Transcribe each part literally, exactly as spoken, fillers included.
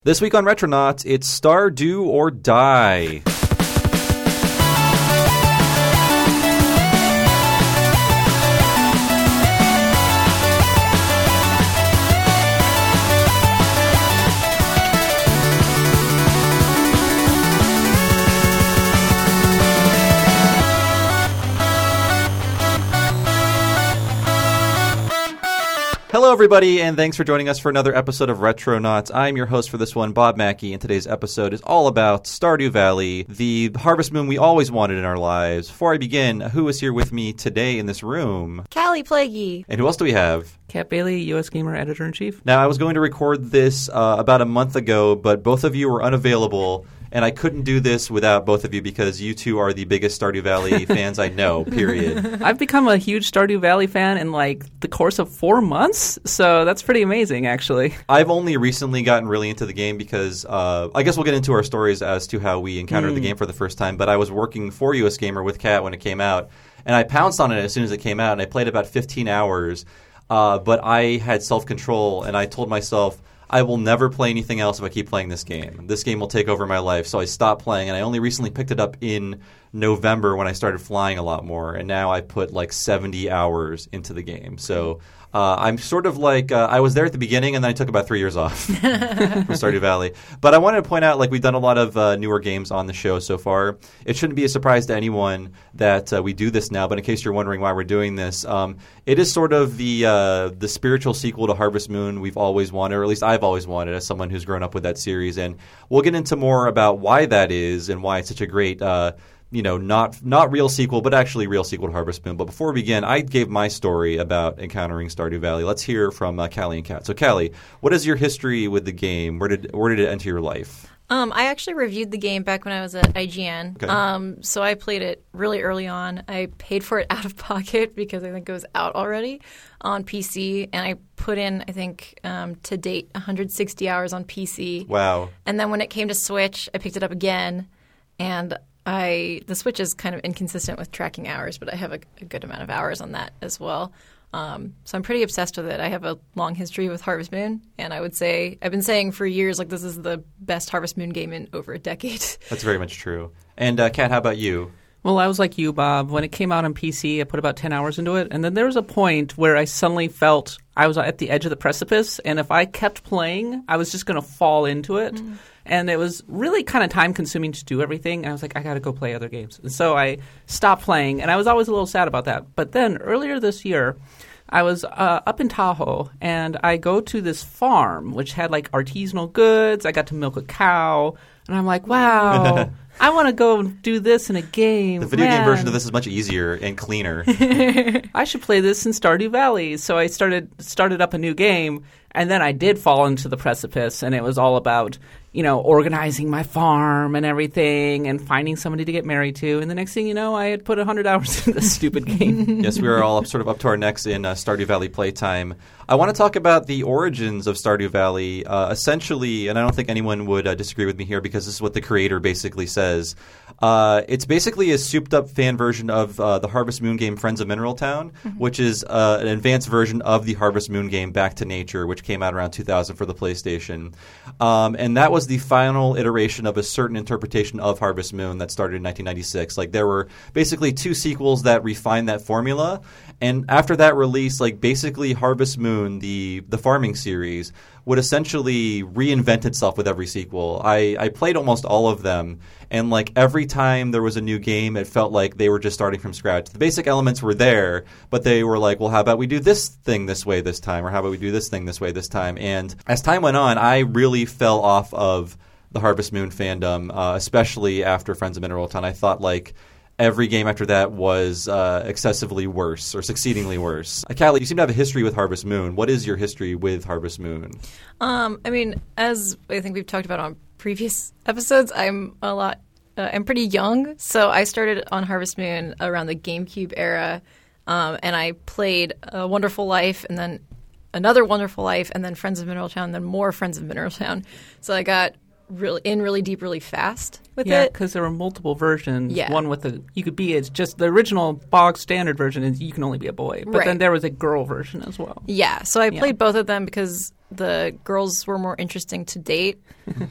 This week on Retronauts, it's Stardew or Die. Hello, everybody, and thanks for joining us for another episode of Retronauts. I'm your host for this one, Bob Mackey, and today's episode is all about Stardew Valley, the Harvest Moon we always wanted in our lives. Before I begin, who is here with me today in this room? Callie Plaguey. And who else do we have? Kat Bailey, U S Gamer Editor-in-Chief. Now, I was going to record this uh, about a month ago, but both of you were unavailable. And I couldn't do this without both of you because you two are the biggest Stardew Valley fans I know, period. I've become a huge Stardew Valley fan in like the course of four months, so that's pretty amazing, actually. I've only recently gotten really into the game because uh, I guess we'll get into our stories as to how we encountered mm. the game for the first time, but I was working for U S Gamer with Kat when it came out, and I pounced on it as soon as it came out, and I played about fifteen hours, uh, but I had self-control, and I told myself, I will never play anything else if I keep playing this game. This game will take over my life. So I stopped playing, and I only recently picked it up in November when I started flying a lot more. And now I put like seventy hours into the game. So uh, I'm sort of like uh, I was there at the beginning, and then I took about three years off from Stardew Valley. But I wanted to point out, like, we've done a lot of uh, newer games on the show so far. It shouldn't be a surprise to anyone that uh, we do this now. But in case you're wondering why we're doing this, um, it is sort of the uh, the spiritual sequel to Harvest Moon we've always wanted, or at least I've always wanted as someone who's grown up with that series. And we'll get into more about why that is and why it's such a great uh, you know, not not real sequel, but actually real sequel to Harvest Moon. But before we begin, I gave my story about encountering Stardew Valley. Let's hear from uh, Callie and Kat. So, Callie, what is your history with the game? Where did where did it enter your life? Um, I actually reviewed the game back when I was at I G N. Okay. Um, so I played it really early on. I paid for it out of pocket because I think it was out already on P C. And I put in, I think, um, to date, one hundred sixty hours on P C. Wow. And then when it came to Switch, I picked it up again. And I the Switch is kind of inconsistent with tracking hours, but I have a, a good amount of hours on that as well. Um, so I'm pretty obsessed with it. I have a long history with Harvest Moon, and I would say I've been saying for years, like, this is the best Harvest Moon game in over a decade. That's very much true. And uh, Kat, how about you? Well, I was like you, Bob. When it came out on P C, I put about ten hours into it, and then there was a point where I suddenly felt I was at the edge of the precipice, and if I kept playing, I was just going to fall into it. Mm. And it was really kind of time-consuming to do everything. And I was like, I got to go play other games. And so I stopped playing, and I was always a little sad about that. But then earlier this year, I was uh, up in Tahoe, and I go to this farm, which had, like, artisanal goods. I got to milk a cow. And I'm like, wow, I want to go do this in a game. The video Man. game version of this is much easier and cleaner. I should play this in Stardew Valley. So I started started up a new game, and then I did fall into the precipice, and it was all about, you know, organizing my farm and everything and finding somebody to get married to. And the next thing you know, I had put one hundred hours into this stupid game. Yes, we are all sort of up to our necks in uh, Stardew Valley playtime. I want to talk about the origins of Stardew Valley. Uh, essentially, and I don't think anyone would uh, disagree with me here because this is what the creator basically says. Uh, it's basically a souped-up fan version of uh, the Harvest Moon game Friends of Mineral Town, mm-hmm. which is uh, an advanced version of the Harvest Moon game Back to Nature, which came out around two thousand for the PlayStation. Um, and that was the final iteration of a certain interpretation of Harvest Moon that started in nineteen ninety-six. Like, there were basically two sequels that refined that formula. And after that release, like, basically Harvest Moon, the the farming series, would essentially reinvent itself with every sequel. I, I played almost all of them, and like every time there was a new game, it felt like they were just starting from scratch. The basic elements were there, but they were like, well, how about we do this thing this way this time, or how about we do this thing this way this time? And as time went on, I really fell off of the Harvest Moon fandom, uh, especially after Friends of Mineral Town. I thought, like, every game after that was uh, excessively worse or succeedingly worse. Uh, Callie, you seem to have a history with Harvest Moon. What is your history with Harvest Moon? Um, I mean, as I think we've talked about on previous episodes, I'm a lot uh, I'm pretty young, so I started on Harvest Moon around the GameCube era, um, and I played A Wonderful Life, and then Another Wonderful Life, and then Friends of Mineral Town, and then more Friends of Mineral Town. So I got really in really deep really fast with yeah, it. Yeah, because there were multiple versions. Yeah. One with a you could be it's just the original bog standard version is you can only be a boy, but right. then there was a girl version as well. Yeah, so I played yeah. both of them because the girls were more interesting to date,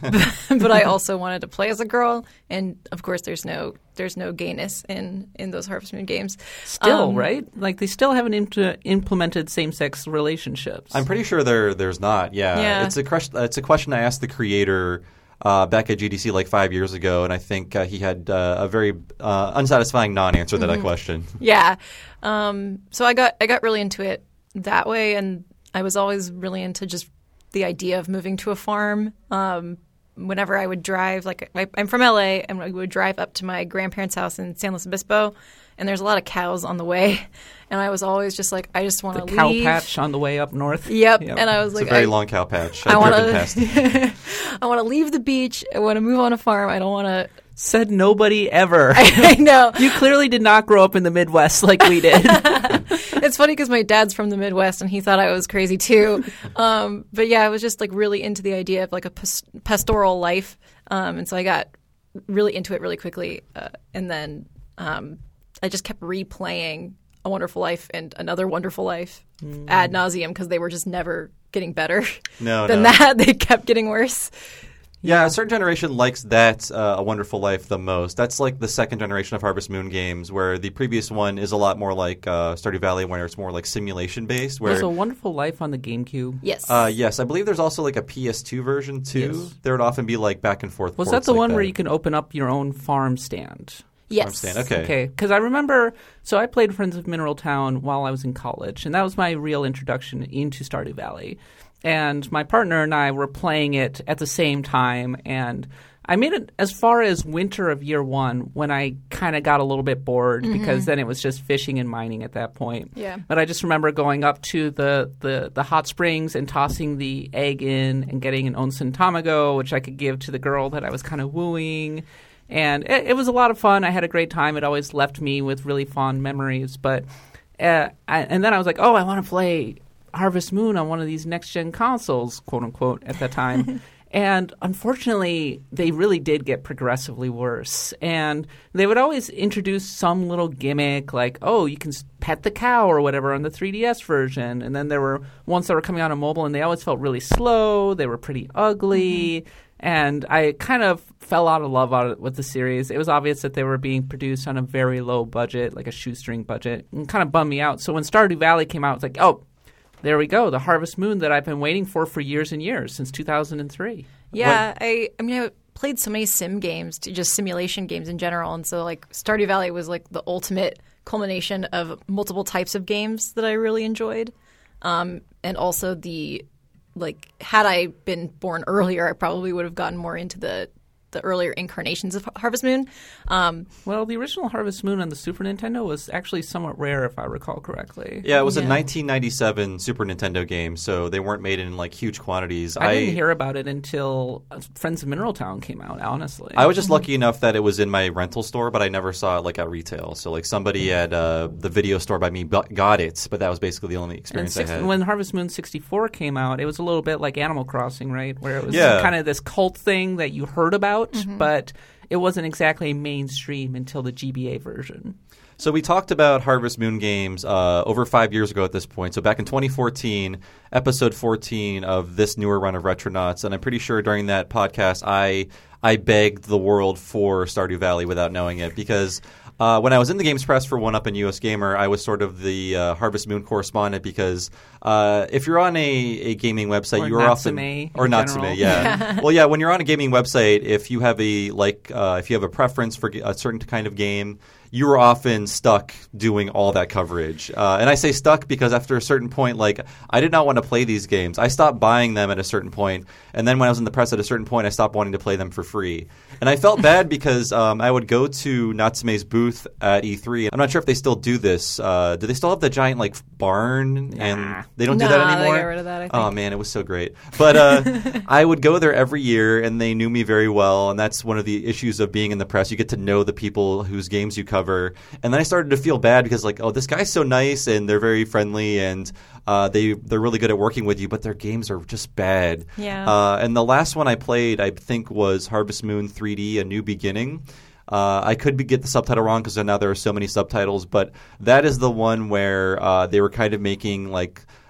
but I also wanted to play as a girl, and of course, there's no there's no gayness in, in those Harvest Moon games. Still, Um, right? Like they still haven't imp- implemented same-sex relationships. I'm pretty sure there there's not. Yeah, Yeah. it's a question. It's a question I asked the creator uh, back at G D C like five years ago, and I think uh, he had uh, a very uh, unsatisfying non-answer to that question. Yeah, um, so I got I got really into it that way, and I was always really into just the idea of moving to a farm. Um, whenever I would drive, like I, I'm from L A, and I would drive up to my grandparents' house in San Luis Obispo, and there's a lot of cows on the way, and I was always just like, I just want the to cow leave. patch on the way up north. Yep. Yep. And I was It's like, a very I, long cow patch. I I've want driven past it. to, I want to leave the beach. I want to move on a farm. I don't want to. Said nobody ever. I know. You clearly did not grow up in the Midwest like we did. It's funny because my dad's from the Midwest and he thought I was crazy too. Um, but yeah, I was just like really into the idea of like a pas- pastoral life. Um, and so I got really into it really quickly. Uh, and then um, I just kept replaying A Wonderful Life and Another Wonderful Life mm. ad nauseum because they were just never getting better. No, than no. that. They kept getting worse. Yeah, a certain generation likes that uh, A Wonderful Life the most. That's like the second generation of Harvest Moon games, where the previous one is a lot more like uh, Stardew Valley, where it's more like simulation based. Where There's A Wonderful Life on the GameCube. Yes. uh, yes, I believe there's also like a P S two version too. Yes. There would often be like back and forth. Was ports that the like one that. where you can open up your own farm stand? Yes. Stand. Okay. Okay, because I remember, so I played Friends of Mineral Town while I was in college, and that was my real introduction into Stardew Valley. And my partner and I were playing it at the same time, and I made it as far as winter of year one when I kind of got a little bit bored mm-hmm. because then it was just fishing and mining at that point. Yeah. But I just remember going up to the, the, the hot springs and tossing the egg in and getting an onsen tamago, which I could give to the girl that I was kind of wooing. And it, it was a lot of fun. I had a great time. It always left me with really fond memories. But uh, I, and then I was like, oh, I want to play Harvest Moon on one of these next-gen consoles, quote-unquote, at that time. And unfortunately, they really did get progressively worse. And they would always introduce some little gimmick like, oh, you can pet the cow or whatever on the three D S version. And then there were ones that were coming out on mobile, and they always felt really slow. They were pretty ugly. Mm-hmm. And I kind of fell out of love out with the series. It was obvious that they were being produced on a very low budget, like a shoestring budget, and kind of bummed me out. So when Stardew Valley came out, it's like, oh, there we go, the Harvest Moon that I've been waiting for for years and years, since two thousand three. Yeah, What- I I mean, I played so many sim games, to just simulation games in general, and so like Stardew Valley was like the ultimate culmination of multiple types of games that I really enjoyed, um, and also the like had I been born earlier, I probably would have gotten more into the the earlier incarnations of Harvest Moon. Um, Well, the original Harvest Moon on the Super Nintendo was actually somewhat rare, if I recall correctly. Yeah, it was a Yeah. nineteen ninety-seven Super Nintendo game, so they weren't made in like huge quantities. I, didn't hear about it until uh, Friends of Mineral Town came out, honestly. I was just lucky enough that it was in my rental store, but I never saw it like at retail. So like somebody at uh, the video store by me bu- got it, but that was basically the only And experience six, I had. when Harvest Moon sixty-four came out, it was a little bit like Animal Crossing, right? Where it was Yeah. kind of this cult thing that you heard about, but it wasn't exactly mainstream until the G B A version. So we talked about Harvest Moon games uh, over five years ago at this point. So back in twenty fourteen, episode fourteen of this newer run of Retronauts, and I'm pretty sure during that podcast I I begged the world for Stardew Valley without knowing it because uh, when I was in the Games Press for one up and U S Gamer, I was sort of the uh, Harvest Moon correspondent because uh, if you're on a, a gaming website, Or you are often Natsume or in Natsume, general. yeah. Well, yeah, when you're on a gaming website, if you have a like uh, if you have a preference for a certain kind of game, you were often stuck doing all that coverage. Uh, and I say stuck because after a certain point, like, I did not want to play these games. I stopped buying them at a certain point, and then when I was in the press at a certain point, I stopped wanting to play them for free. And I felt bad because um, I would go to Natsume's booth at E three. I'm not sure if they still do this. Uh, do they still have the giant, like, barn? Nah. And they don't do Nah, that they anymore? got rid of that, I think. Oh, man, it was so great. But uh, I would go there every year, and they knew me very well, and that's one of the issues of being in the press. You get to know the people whose games you cover. And then I started to feel bad because, like, oh, this guy's so nice, and they're very friendly, and uh, they, they're really good at working with you, but their games are just bad. Yeah. Uh, and the last one I played, I think, was Harvest Moon three D, A New Beginning. Uh, I could be, get the subtitle wrong because now there are so many subtitles, but that is the one where uh, they were kind of making, like,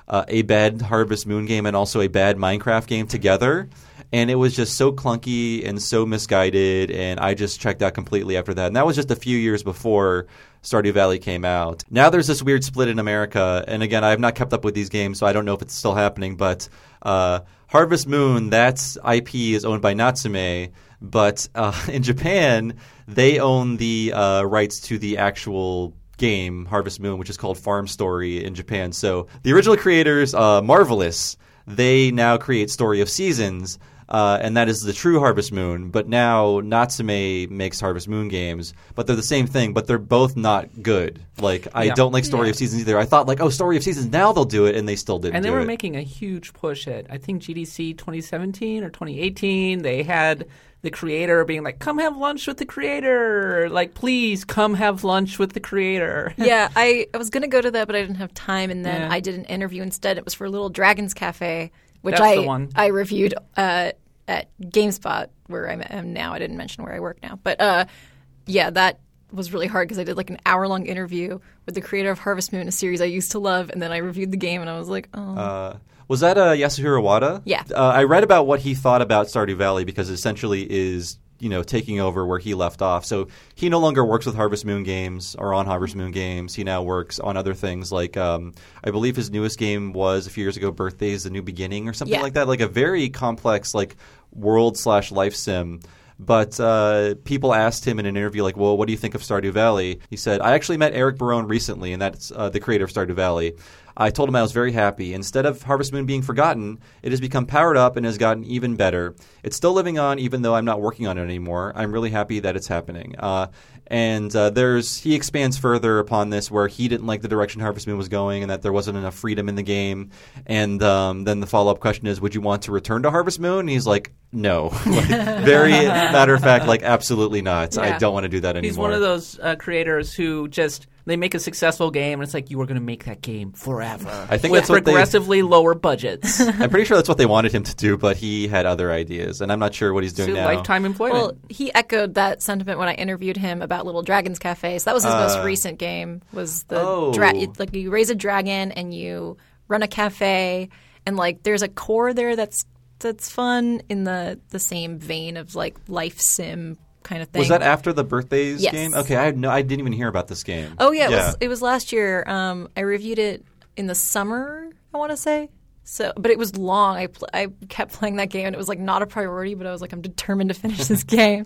uh, a bad Harvest Moon game and also a bad Minecraft game together. And it was just so clunky and so misguided, and I just checked out completely after that. And that was just a few years before Stardew Valley came out. Now there's this weird split in America, and again, I have not kept up with these games, so I don't know if it's still happening, but uh, Harvest Moon, that's I P is owned by Natsume, but uh, in Japan, they own the uh, rights to the actual game, Harvest Moon, which is called Farm Story in Japan. So the original creators, uh, Marvelous, they now create Story of Seasons, Uh, and that is the true Harvest Moon. But now Natsume makes Harvest Moon games, but they're the same thing, but they're both not good. Like, I Yeah. don't like Story Yeah. of Seasons either. I thought, like, oh, Story of Seasons, now they'll do it, and they still didn't And they do were it. making a huge push at, I think, G D C twenty seventeen or twenty eighteen. They had the creator being like, come have lunch with the creator. Like, please come have lunch with the creator. Yeah, I, I was going to go to that, but I didn't have time, and then Yeah. I did an interview instead. It was for Little Dragons Cafe, which That's I the one. I reviewed uh, at GameSpot, where I am now. I didn't mention where I work now. But uh, yeah, that was really hard because I did like an hour-long interview with the creator of Harvest Moon, a series I used to love, and then I reviewed the game, and I was like, oh. Uh, was that uh, Yasuhiro Wada? Yeah. Uh, I read about what he thought about Stardew Valley because it essentially is, you know, taking over where he left off. So he no longer works with Harvest Moon games or on Harvest Moon games. He now works on other things like um, I believe his newest game was a few years ago, Birthdays, The New Beginning or something Yeah. like that. Like a very complex like world slash life sim. But uh, people asked him in an interview, like, well, what do you think of Stardew Valley? He said, I actually met Eric Barone recently, and that's uh, the creator of Stardew Valley. I told him I was very happy. Instead of Harvest Moon being forgotten, it has become powered up and has gotten even better. It's still living on even though I'm not working on it anymore. I'm really happy that it's happening. Uh, and uh, there's he expands further upon this where he didn't like the direction Harvest Moon was going and that there wasn't enough freedom in the game. And um, then the follow-up question is, would you want to return to Harvest Moon? And he's like, no. Like, very matter of fact, like, absolutely not. I Yeah. don't want to do that anymore. He's one of those uh, creators who just they make a successful game and it's like you are going to make that game forever. I think with that's what they- progressively lower budgets. I'm pretty sure that's what they wanted him to do, but he had other ideas, and I'm not sure what he's doing To now. lifetime employment. Well, he echoed that sentiment when I interviewed him about Little Dragons Cafe. So that was his Uh, most recent game. Was the oh. dra- it- like you raise a dragon and you run a cafe, and like there's a core there that's that's fun in the the same vein of like life sim kind of thing. Was that after the Birthdays Yes. game? Okay, I had no, I didn't even hear about this game. Oh yeah, it was it was last year. Um, I reviewed it in the summer, I want to say. So, but it was long. I pl- I kept playing that game, and it was like not a priority. But I was like, I'm determined to finish this game.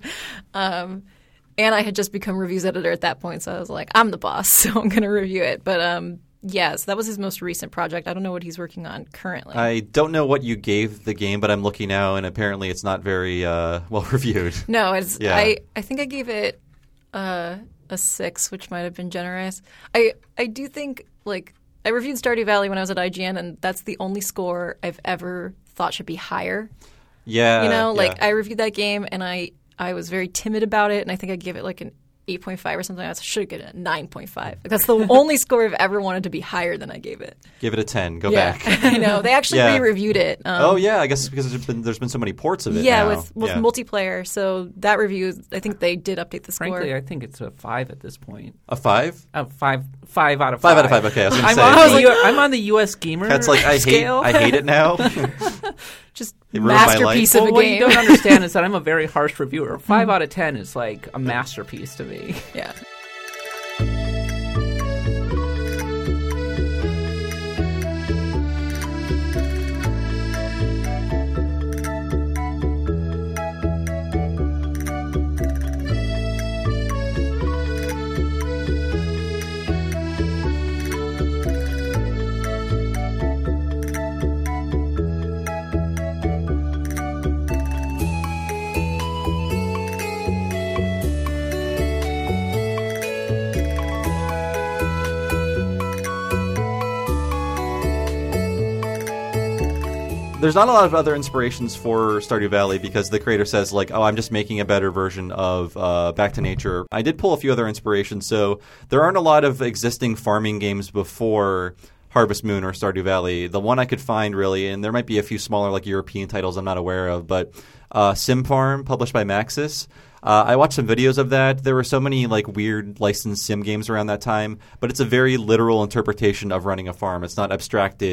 Um, and I had just become reviews editor at that point, so I was like, I'm the boss, so I'm going to review it. But um, yeah, so that was his most recent project. I don't know what he's working on currently. I don't know what you gave the game, but I'm looking now, and apparently it's not very uh, well reviewed. No, it's Yeah. I, I think I gave it uh, a six, which might have been generous. I I do think like I reviewed Stardew Valley when I was at I G N, and that's the only score I've ever thought should be higher. Yeah, You know, like yeah. I reviewed that game and I I was very timid about it, and I think I gave it like an eight point five or something. I should get it a nine point five. Like, that's the only score I've ever wanted to be higher than I gave it. Give it a ten. Go yeah, back. I know. They actually Yeah. re-reviewed it. Um, Oh yeah, I guess it's because there's been there's been so many ports of it. yeah, now. with with yeah. multiplayer. So that review, I think they did update the score. Frankly, I think it's a five at this point. a five. Uh, five, five out of Five five. out of five. Okay, I was gonna I'm say. on, the, like- U- I'm on the U S gamer That's like I hate scale. I hate it now. Just It ruined my masterpiece life. of Well, a what game. you don't understand is that I'm a very harsh reviewer. Five out of ten is like a masterpiece to me. yeah. There's not a lot of other inspirations for Stardew Valley because the creator says like, oh, I'm just making a better version of uh, Back to Nature. I did pull a few other inspirations, so there aren't a lot of existing farming games before Harvest Moon or Stardew Valley. The one I could find really, and there might be a few smaller like European titles I'm not aware of, but uh, Sim Farm, published by Maxis. Uh, I watched some videos of that. There were so many like weird licensed sim games around that time, but it's a very literal interpretation of running a farm. It's not abstracted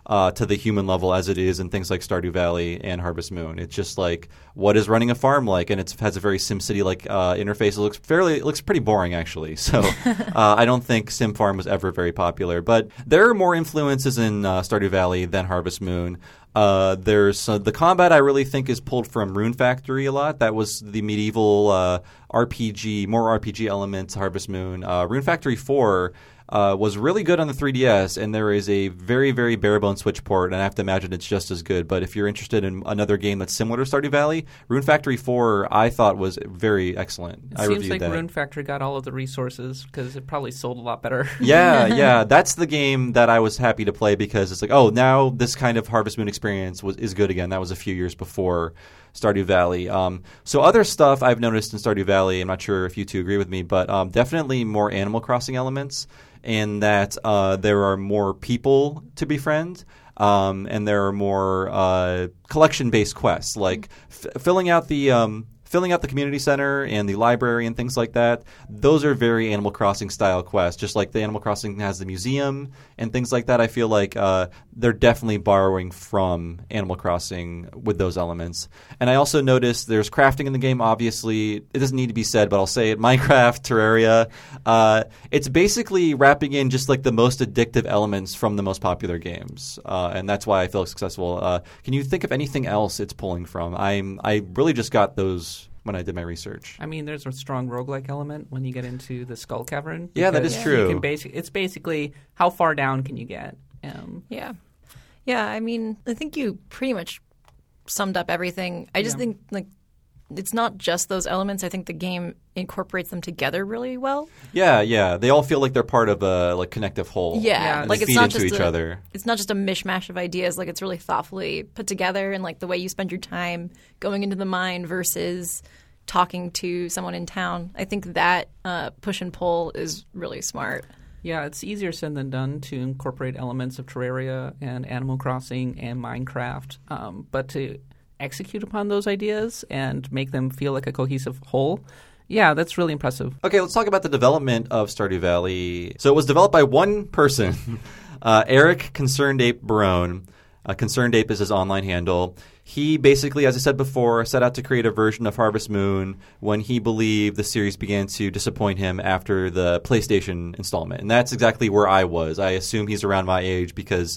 uh, to the human level as it is in things like Stardew Valley and Harvest Moon. It's just like, what is running a farm like? And it has a very SimCity-like uh, interface. It looks fairly, it looks pretty boring, actually. So uh, I don't think Sim Farm was ever very popular. But there are more influences in uh, Stardew Valley than Harvest Moon. Uh, there's uh, the combat I really think is pulled from Rune Factory a lot. That was the medieval uh, R P G, more R P G elements, Harvest Moon. Uh, Rune Factory four uh, was really good on the three D S, and there is a very, very bare-bones Switch port, and I have to imagine it's just as good. But if you're interested in another game that's similar to Stardew Valley, Rune Factory four I thought was very excellent. It I seems reviewed like that. Rune Factory got all of the resources because it probably sold a lot better. Yeah, yeah. That's the game that I was happy to play because it's like, oh, now this kind of Harvest Moon experience was, is good again. That was a few years before Stardew Valley. Um, so other stuff I've noticed in Stardew Valley, I'm not sure if you two agree with me, but um, definitely more Animal Crossing elements in that uh, there are more people to befriend. Um, and there are more uh, collection-based quests, like f- filling out the um, filling out the community center and the library and things like that. Those are very Animal Crossing style quests, just like the Animal Crossing has the museum and things like that. I feel like uh, they're definitely borrowing from Animal Crossing with those elements. And I also noticed there's crafting in the game. Obviously, it doesn't need to be said, but I'll say it. Minecraft, Terraria. Uh, it's basically wrapping in just like the most addictive elements from the most popular games, uh, and that's why I feel successful. Uh, can you think of anything else it's pulling from? I'm I really just got those when I did my research. I mean, there's a strong roguelike element when you get into the Skull Cavern. Yeah, that is because true. You can basic, it's basically how far down can you get? Um, Yeah. Yeah, I mean, I think you pretty much summed up everything. I just Yeah. think, like, it's not just those elements. I think the game incorporates them together really well. Yeah, yeah. They all feel like they're part of a like connective whole. Yeah, Yeah, and like they it's feed not into just each a, other. It's not just a mishmash of ideas. Like it's really thoughtfully put together, and like the way you spend your time going into the mine versus talking to someone in town. I think that uh, push and pull is really smart. Yeah, it's easier said than done to incorporate elements of Terraria and Animal Crossing and Minecraft, um, but to execute upon those ideas and make them feel like a cohesive whole, yeah, that's really impressive. Okay, let's talk about the development of Stardew Valley. So it was developed by one person, uh, Eric Concerned Ape Barone. Uh, Concerned Ape is his online handle. He basically, as I said before, set out to create a version of Harvest Moon when he believed the series began to disappoint him after the PlayStation installment. And that's exactly where I was. I assume he's around my age because,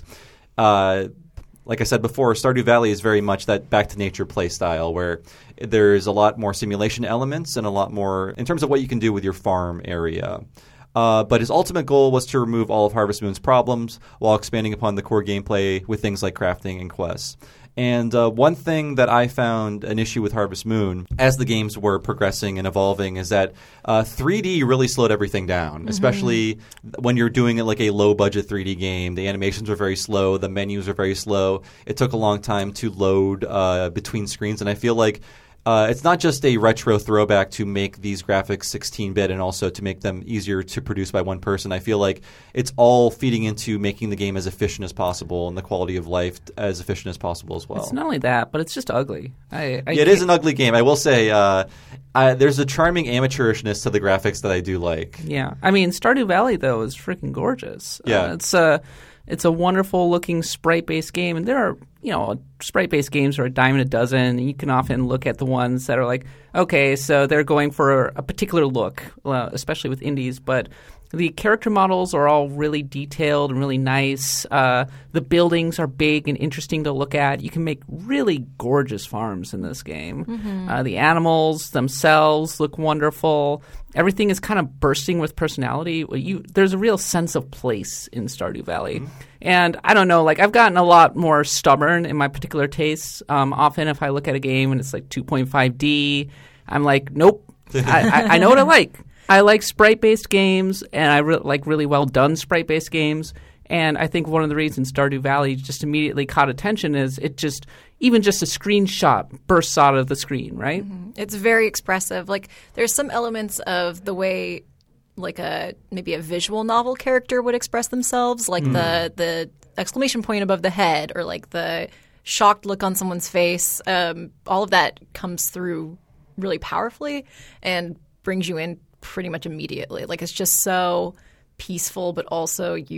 uh, like I said before, Stardew Valley is very much that back-to-nature play style where there's a lot more simulation elements and a lot more in terms of what you can do with your farm area. Uh, but his ultimate goal was to remove all of Harvest Moon's problems while expanding upon the core gameplay with things like crafting and quests. And uh, one thing that I found an issue with Harvest Moon as the games were progressing and evolving is that uh, three D really slowed everything down, mm-hmm. especially when you're doing it like a low-budget three D game. The animations are very slow. The menus are very slow. It took a long time to load uh, between screens, and I feel like Uh, it's not just a retro throwback to make these graphics sixteen-bit and also to make them easier to produce by one person. I feel like it's all feeding into making the game as efficient as possible and the quality of life as efficient as possible as well. It's not only that, but it's just ugly. I, I yeah, it is an ugly game. I will say uh, I, there's a charming amateurishness to the graphics that I do like. Yeah. I mean, Stardew Valley, though, is freaking gorgeous. Yeah. Uh, it's a... It's a wonderful-looking sprite-based game, and there are, you know, sprite-based games are a dime and a dozen. And you can often look at the ones that are like, okay, so they're going for a particular look, uh, especially with indies, but the character models are all really detailed and really nice. Uh, the buildings are big and interesting to look at. You can make really gorgeous farms in this game. Mm-hmm. Uh, the animals themselves look wonderful. Everything is kind of bursting with personality. You, there's a real sense of place in Stardew Valley. Mm-hmm. And I don't know, like I've gotten a lot more stubborn in my particular tastes. Um, often if I look at a game and it's like two point five D, I'm like, nope, I, I, I know what I like. I like sprite-based games, and I re- like really well-done sprite-based games. And I think one of the reasons Stardew Valley just immediately caught attention is it just – even just a screenshot bursts out of the screen, right? Mm-hmm. It's very expressive. Like there's some elements of the way like a maybe a visual novel character would express themselves, like mm. the the exclamation point above the head or like the shocked look on someone's face. Um, all of that comes through really powerfully and brings you in pretty much immediately. Like it's just so peaceful, but also you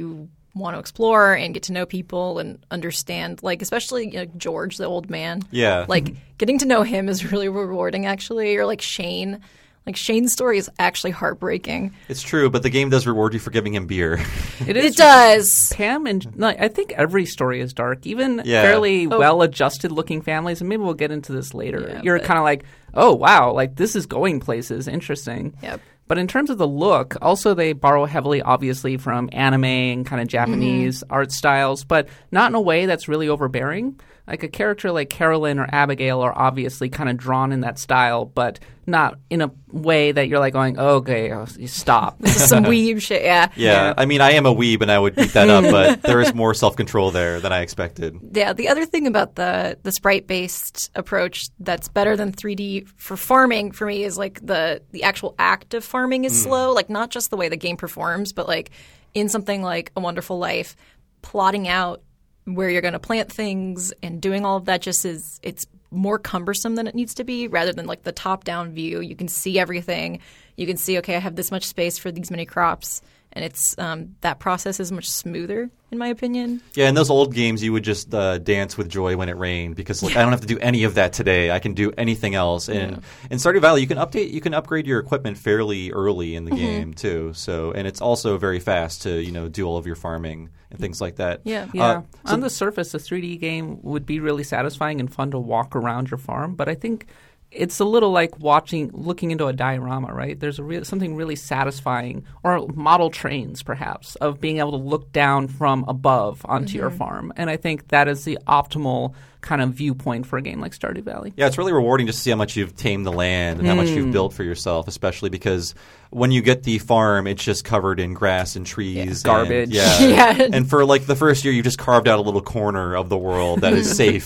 want to explore and get to know people and understand, like, especially you know, George, the old man. Yeah. Like, getting to know him is really rewarding, actually. Or, like, Shane. Like, Shane's story is actually heartbreaking. It's true, but the game does reward you for giving him beer. It is. It does. Pam and like, I think every story is dark. Even Yeah. fairly Oh. well-adjusted looking families, and maybe we'll get into this later. Yeah, You're but- kind of like, oh, wow, like this is going places. Interesting. Yep. But in terms of the look, also they borrow heavily, obviously, from anime and kind of Japanese Mm-hmm. art styles, but not in a way that's really overbearing. Like a character like Carolyn or Abigail are obviously kind of drawn in that style, but not in a way that you're like going, oh, okay, oh, stop. This is some weeb shit, yeah. Yeah, Yeah. I mean, I am a weeb and I would beat that up, but there is more self-control there than I expected. Yeah, the other thing about the the sprite-based approach that's better than three D for farming for me is like the the actual act of farming is slow, like not just the way the game performs, but like in something like A Wonderful Life, plotting out where you're going to plant things and doing all of that just is it's more cumbersome than it needs to be rather than like the top-down view. You can see everything. You can see, okay, I have this much space for these many crops. And it's um, that process is much smoother, in my opinion. Yeah, in those old games, you would just uh, dance with joy when it rained because like I don't have to do any of that today. I can do anything else. And Yeah. in Stardew Valley, you can update, you can upgrade your equipment fairly early in the Mm-hmm. game too. So, and it's also very fast to you know do all of your farming and things like that. Yeah. Yeah. Uh, so- On the surface, a three D game would be really satisfying and fun to walk around your farm, but I think it's a little like watching, looking into a diorama, right? There's a real, something really satisfying, or model trains perhaps, of being able to look down from above onto your farm. And I think that is the optimal kind of viewpoint for a game like Stardew Valley. Yeah, it's really rewarding just to see how much you've tamed the land and how much Hmm. you've built for yourself, especially because when you get the farm, it's just covered in grass and trees. Yeah. and- Garbage. yeah. Yeah. And for like the first year, you just carved out a little corner of the world that is safe.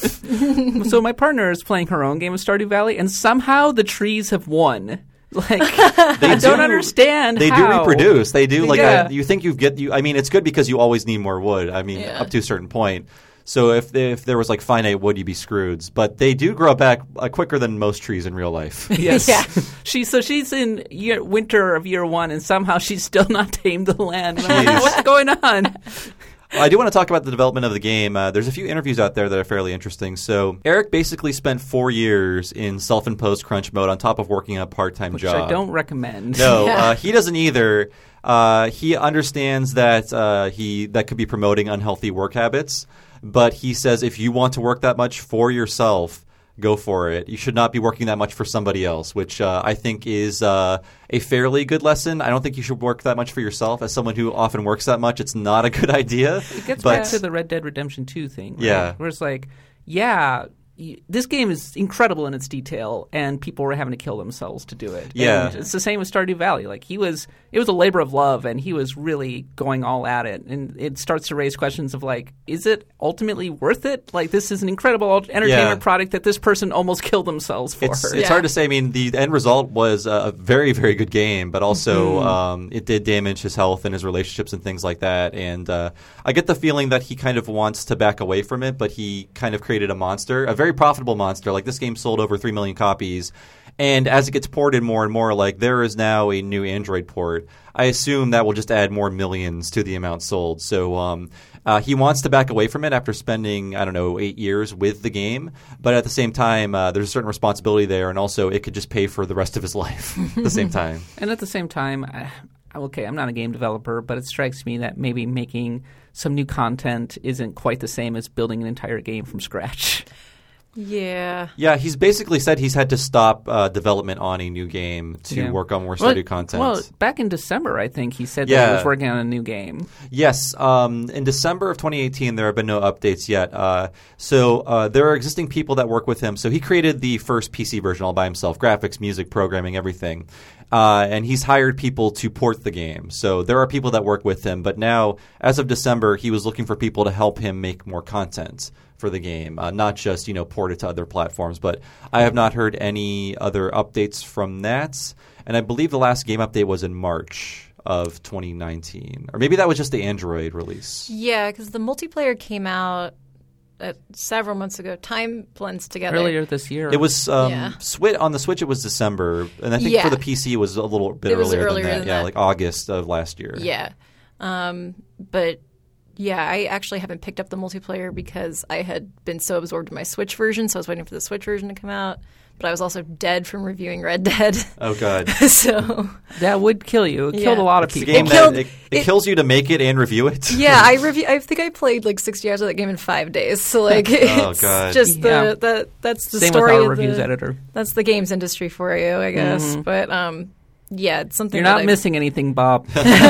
So my partner is playing her own game of Stardew Valley, and somehow the trees have won. Like, I don't do- understand They do how. reproduce. They do like Yeah. uh, you think you get you. I mean, it's good because you always need more wood. I mean, Yeah. up to a certain point. So if they, if there was like finite wood, you'd be screwed. But they do grow back uh, quicker than most trees in real life. Yes. Yeah. She so she's in year, winter of year one, and somehow she's still not tamed the land. And I'm like, Jeez. what's going on? I do want to talk about the development of the game. Uh, there's a few interviews out there that are fairly interesting. So Eric basically spent four years in self-imposed crunch mode on top of working a part-time Which job. I don't recommend. No, Yeah. uh, he doesn't either. Uh, he understands that uh, he that could be promoting unhealthy work habits, but he says if you want to work that much for yourself, go for it. You should not be working that much for somebody else, which uh, I think is uh, a fairly good lesson. I don't think you should work that much for yourself. As someone who often works that much, it's not a good idea. It gets but back to the Red Dead Redemption two thing. Right? Yeah. Where it's like, yeah, y- this game is incredible in its detail, and people were having to kill themselves to do it. Yeah. And it's the same with Stardew Valley. Like, he was, it was a labor of love, and he was really going all at it. And it starts to raise questions of, like, is it ultimately worth it? Like, this is an incredible entertainment Yeah. product that this person almost killed themselves for. It's, it's Yeah. hard to say. I mean, the end result was a very, very good game, but also Mm-hmm. um, it did damage his health and his relationships and things like that. And uh, I get the feeling that he kind of wants to back away from it, but he kind of created a monster, a very profitable monster. Like, this game sold over three million copies. And as it gets ported more and more, like, there is now a new Android port. I assume that will just add more millions to the amount sold. So um, uh, he wants to back away from it after spending, I don't know, eight years with the game. But at the same time, uh, there's a certain responsibility there, and also it could just pay for the rest of his life at the same time. And at the same time, I, okay, I'm not a game developer, but it strikes me that maybe making some new content isn't quite the same as building an entire game from scratch. Yeah. Yeah, he's basically said he's had to stop uh, development on a new game to Yeah. work on more Well, Stardew content. Well, back in December, I think he said that Yeah. he was working on a new game. Yes. Um, in December of twenty eighteen, there have been no updates yet. Uh, so uh, there are existing people that work with him. So he created the first P C version all by himself, graphics, music, programming, everything. Uh, and he's hired people to port the game. So there are people that work with him. But now, as of December, he was looking for people to help him make more content for the game, uh, not just, you know, port it to other platforms. But I have not heard any other updates from that. And I believe the last game update was in March of twenty nineteen. Or maybe that was just the Android release. Yeah, because the multiplayer came out uh, several months ago. Time blends together. Earlier this year. It was um, Yeah. Swi- on the Switch. It was December, and I think Yeah. for the P C it was a little bit It was earlier, earlier than that. than yeah, that. like August of last year. Yeah. Um, but Yeah, I actually haven't picked up the multiplayer because I had been so absorbed in my Switch version, so I was waiting for the Switch version to come out. But I was also dead from reviewing Red Dead. Oh, God. so That would kill you. It Yeah. killed a lot of It's a people. game It that killed- it, it, it- kills you to make it and review it. yeah, I review. I think I played like sixty hours of that game in five days. So like, Oh, it's God. just Yeah. the, the that's the Same with story our of reviews the, editor. That's the games industry for you, I guess. But um, yeah, it's something You're that not I- missing anything, Bob.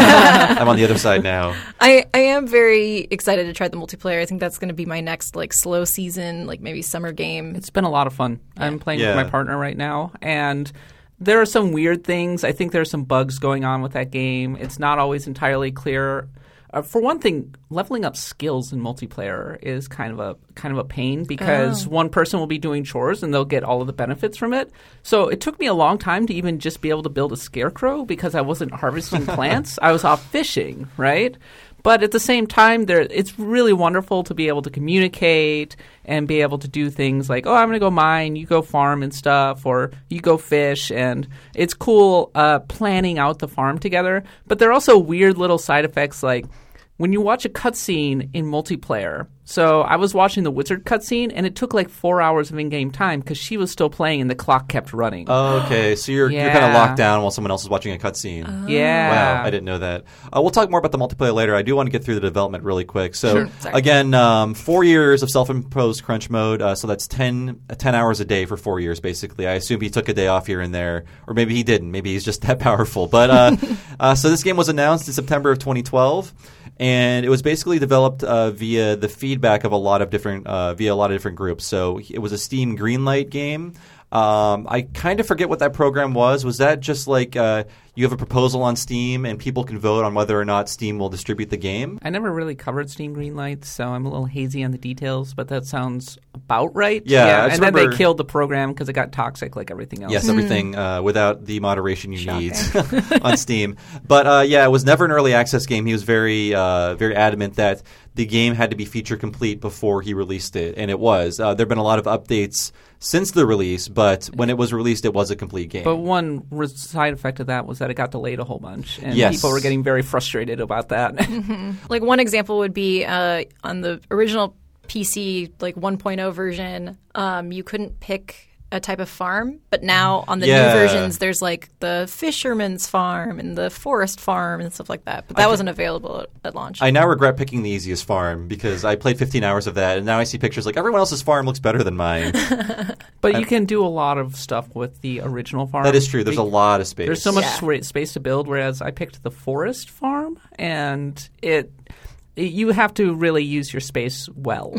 I'm on the other side now. I, I am very excited to try the multiplayer. I think that's going to be my next like slow season, like maybe summer game. It's been a lot of fun. I'm playing Yeah. with my partner right now, and there are some weird things. I think there are some bugs going on with that game. It's not always entirely clear. Uh, for one thing, leveling up skills in multiplayer is kind of a kind of a pain because Oh. one person will be doing chores and they'll get all of the benefits from it. So it took me a long time to even just be able to build a scarecrow because I wasn't harvesting plants. I was off fishing, right? But at the same time, there it's really wonderful to be able to communicate and be able to do things like, oh, I'm going to go mine, you go farm and stuff, or you go fish. And it's cool uh, planning out the farm together. But there are also weird little side effects like when you watch a cutscene in multiplayer. So I was watching the wizard cutscene, and it took like four hours of in-game time because she was still playing and the clock kept running. Oh, okay, so you're you're Yeah. kind of locked down while someone else is watching a cutscene. Yeah. Wow, I didn't know that. Uh, we'll talk more about the multiplayer later. I do want to get through the development really quick. So, Sure. Sorry. again, um, four years of self-imposed crunch mode. Uh, so that's ten, ten hours a day for four years, basically. I assume he took a day off here and there, or maybe he didn't. Maybe he's just that powerful. But uh, uh, so this game was announced in September of twenty twelve. And it was basically developed uh, via the feedback of a lot of different uh, via a lot of different groups. So it was a Steam Greenlight game. Um, I kind of forget what that program was. Was that just like uh, you have a proposal on Steam and people can vote on whether or not Steam will distribute the game? I never really covered Steam Greenlight, so I'm a little hazy on the details, but that sounds about right. Yeah, I just and then they remember- killed the program because it got toxic like everything else. Yes, everything uh, without the moderation you Shocking. need on Steam. But uh, yeah, it was never an early access game. He was very, uh, very adamant that the game had to be feature complete before he released it, and it was. Uh, there have been a lot of updates since the release, but when it was released, it was a complete game. But one re- side effect of that was that it got delayed a whole bunch, and Yes. people were getting very frustrated about that. Like one example would be uh, on the original P C, like one point oh version, um, you couldn't pick a type of farm, but now on the Yeah. new versions, there's like the fisherman's farm and the forest farm and stuff like that. But that wasn't available at, at launch. I now regret picking the easiest farm because I played fifteen hours of that, and now I see pictures like everyone else's farm looks better than mine. But you can do a lot of stuff with the original farm. That is true. There's a lot of space. There's so much Yeah. swa- space to build, whereas I picked the forest farm, and it, it you have to really use your space well.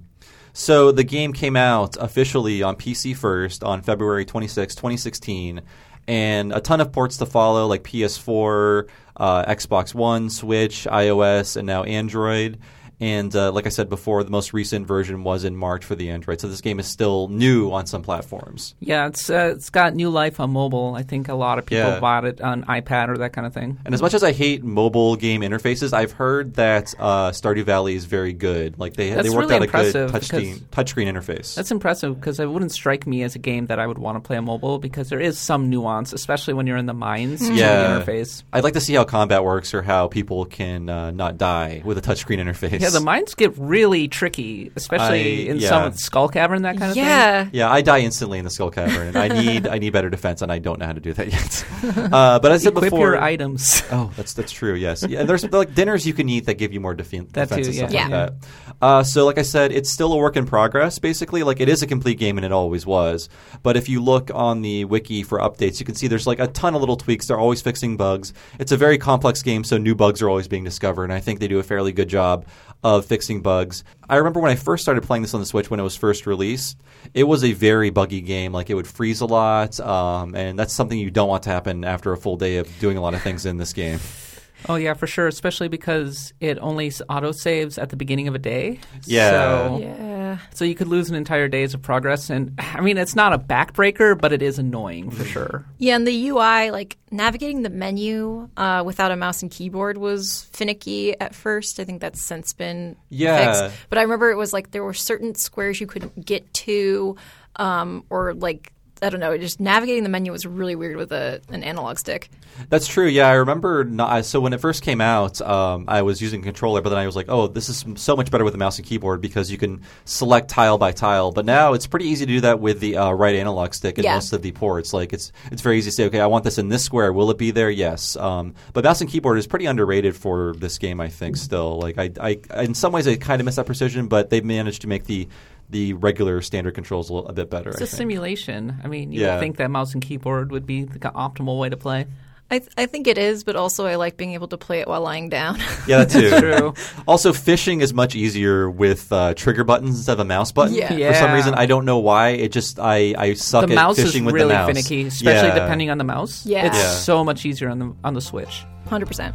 So the game came out officially on P C first on February twenty-sixth, twenty sixteen, and a ton of ports to follow like P S four, uh, Xbox One, Switch, iOS, and now Android. And uh, like I said before, the most recent version was in March for the Android. So this game is still new on some platforms. Yeah, it's uh, it's got new life on mobile. I think a lot of people Yeah. bought it on iPad or that kind of thing. And as much as I hate mobile game interfaces, I've heard that uh, Stardew Valley is very good. Like they That's they worked really out a good impressive touchscreen because- touchscreen interface. That's impressive because it wouldn't strike me as a game that I would want to play on mobile because there is some nuance, especially when you're in the mines to Yeah. the interface. I'd like to see how combat works or how people can uh, not die with a touchscreen interface. Yeah, the mines get really tricky, especially I- in yeah. some of the Skull Cavern, that kind of thing. yeah. Yeah, I die instantly in the Skull Cavern, and I need I need better defense, and I don't know how to do that yet. Uh, but as I said Equip before, your items. oh, that's that's true. Yes, yeah. And there's like dinners you can eat that give you more defe- That defense too, and stuff yeah. like Yeah. that. Uh, so, like I said, it's still a work in progress. Basically, like it is a complete game, and it always was. But if you look on the wiki for updates, you can see there's like a ton of little tweaks. They're always fixing bugs. It's a very complex game, so new bugs are always being discovered, and I think they do a fairly good job of fixing bugs. I remember when I first started playing this on the Switch when it was first released, it was a very buggy game. Like it would freeze a lot, um, and that's something you don't want to happen after a full day of doing a lot of things in this game. Oh, yeah, for sure, especially because it only auto-saves at the beginning of a day. Yeah. So, Yeah. so you could lose an entire day's of progress. And, I mean, it's not a backbreaker, but it is annoying for sure. Yeah, and the U I, like navigating the menu uh, without a mouse and keyboard was finicky at first. I think that's since been Yeah. fixed. But I remember it was like there were certain squares you couldn't get to, um, or like I don't know, just navigating the menu was really weird with a, an analog stick. That's true. Yeah, I remember. Not, so when it first came out, um, I was using a controller, but then I was like, "Oh, this is so much better with a mouse and keyboard because you can select tile by tile." But now it's pretty easy to do that with the uh, right analog stick in yeah. most of the ports. Like it's it's very easy to say, "Okay, I want this in this square. Will it be there?" Yes. Um, but mouse and keyboard is pretty underrated for this game, I think. Still, like I, I in some ways, I kind of miss that precision, but they've managed to make the the regular standard controls a, little, a bit better. It's I a think. simulation. I mean, you Yeah. would think that mouse and keyboard would be the optimal way to play. I, th- I think it is, but also I like being able to play it while lying down. Yeah, that too. True. Also, fishing is much easier with uh, trigger buttons instead of a mouse button. Yeah. Yeah. For some reason, I don't know why. It just I, I suck The at mouse fishing is with really the mouse. finicky, especially Yeah. depending on the mouse. Yeah. It's Yeah. so much easier on the on the Switch. one hundred percent.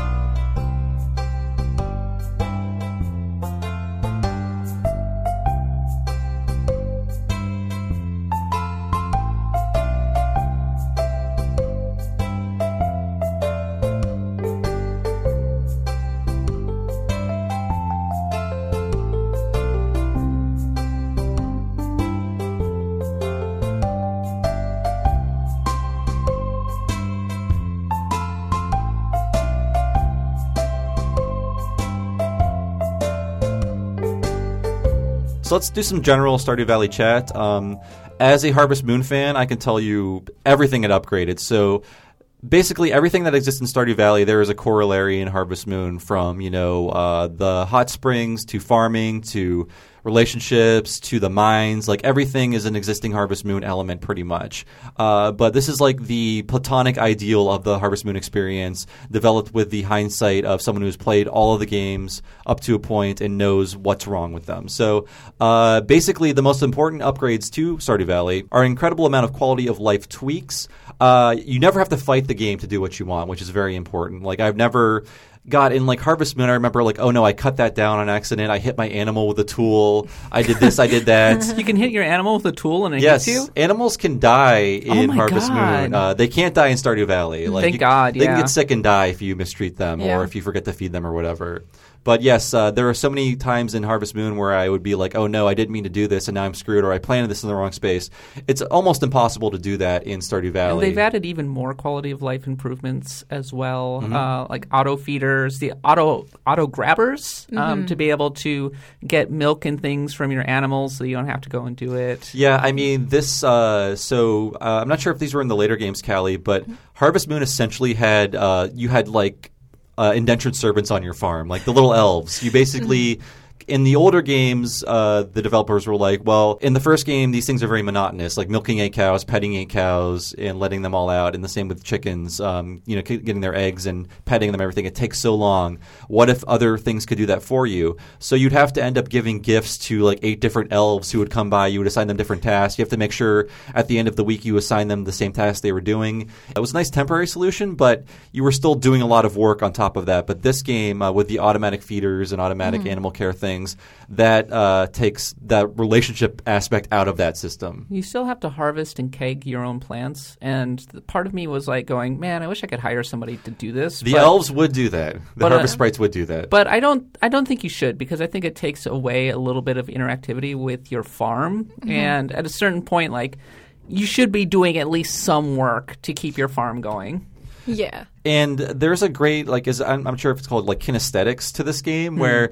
So let's do some general Stardew Valley chat. Um, as a Harvest Moon fan, I can tell you everything had upgraded. So basically everything that exists in Stardew Valley, there is a corollary in Harvest Moon, from, you know, uh, the hot springs to farming to relationships to the mines. Like everything is an existing Harvest Moon element pretty much. Uh, but this is like the platonic ideal of the Harvest Moon experience, developed with the hindsight of someone who's played all of the games up to a point and knows what's wrong with them. So uh, basically the most important upgrades to Stardew Valley are an incredible amount of quality of life tweaks. Uh, you never have to fight the game to do what you want, which is very important. Like I've never... God, in like Harvest Moon, I remember like, oh no, I cut that down on accident. I hit my animal with a tool. I did this, I did that. You can hit your animal with a tool and it Yes, hits you? animals can die in Oh my Harvest God. Moon. Uh, they can't die in Stardew Valley. Like, Thank you- God, They can yeah. get sick and die if you mistreat them Yeah. or if you forget to feed them or whatever. But yes, uh, there are so many times in Harvest Moon where I would be like, oh no, I didn't mean to do this and now I'm screwed, or I planted this in the wrong space. It's almost impossible to do that in Stardew And Valley. they've added even more quality of life improvements as well, Mm-hmm. uh, like auto feeders, the auto auto grabbers, um, Mm-hmm. to be able to get milk and things from your animals, so you don't have to go and do it. Yeah, I mean, this, uh, so uh, I'm not sure if these were in the later games, Callie, but Harvest Moon essentially had, uh, you had like uh, indentured servants on your farm, like the little elves. You basically... In the older games, uh, the developers were like, well, in the first game, these things are very monotonous, like milking eight cows, petting eight cows, and letting them all out. And the same with chickens, um, you know, c- getting their eggs and petting them, everything. It takes so long. What if other things could do that for you? So you'd have to end up giving gifts to like eight different elves who would come by. You would assign them different tasks. You have to make sure at the end of the week you assign them the same task they were doing. It was a nice temporary solution, but you were still doing a lot of work on top of that. But this game, uh, with the automatic feeders and automatic Mm-hmm. animal care things, that uh, takes that relationship aspect out of that system. You still have to harvest and keg your own plants, and the part of me was like going, man, I wish I could hire somebody to do this. The but, elves would do that. The but, harvest uh, sprites would do that. But I don't I don't think you should, because I think it takes away a little bit of interactivity with your farm. Mm-hmm. And at a certain point, like, you should be doing at least some work to keep your farm going. Yeah. And there's a great, like, is I'm, I'm sure if it's called like kinesthetics to this game, where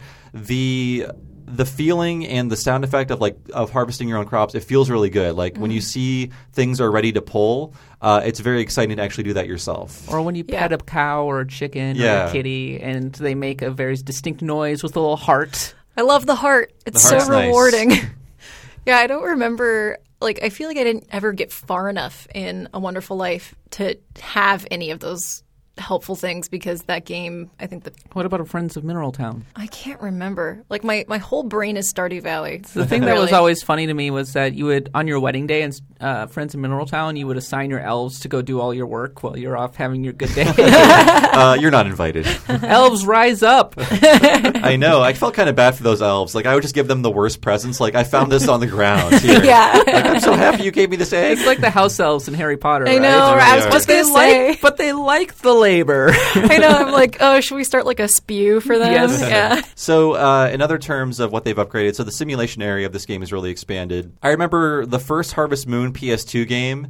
the the feeling and the sound effect of like of harvesting your own crops, it feels really good. Like when you see things are ready to pull, uh, it's very exciting to actually do that yourself. Or when you Yeah. pet a cow or a chicken or Yeah. a kitty, and they make a very distinct noise with a little heart. I love the heart. It's The so heart's nice. rewarding. Yeah, I don't remember. Like, I feel like I didn't ever get far enough in A Wonderful Life to have any of those helpful things, because that game, I think that What about a Friends of Mineral Town? I can't remember. Like, my, my whole brain is Stardew Valley. The thing that was Really. always funny to me was that you would, on your wedding day in uh, Friends of Mineral Town, you would assign your elves to go do all your work while you're off having your good day. uh, you're not invited. Elves, rise up! I know. I felt kind of bad for those elves. Like I would just give them the worst presents. Like I found this on the ground. Here. Yeah. Like, I'm so happy you gave me this egg. It's like the house elves in Harry Potter, I right? know. They I was really just But they going to say. like, but they like the labor. I know. I'm like, oh, should we start like a spew for them? Yes. Yeah. So, uh, in other terms of what they've upgraded, so the simulation area of this game is really expanded. I remember the first Harvest Moon P S two game.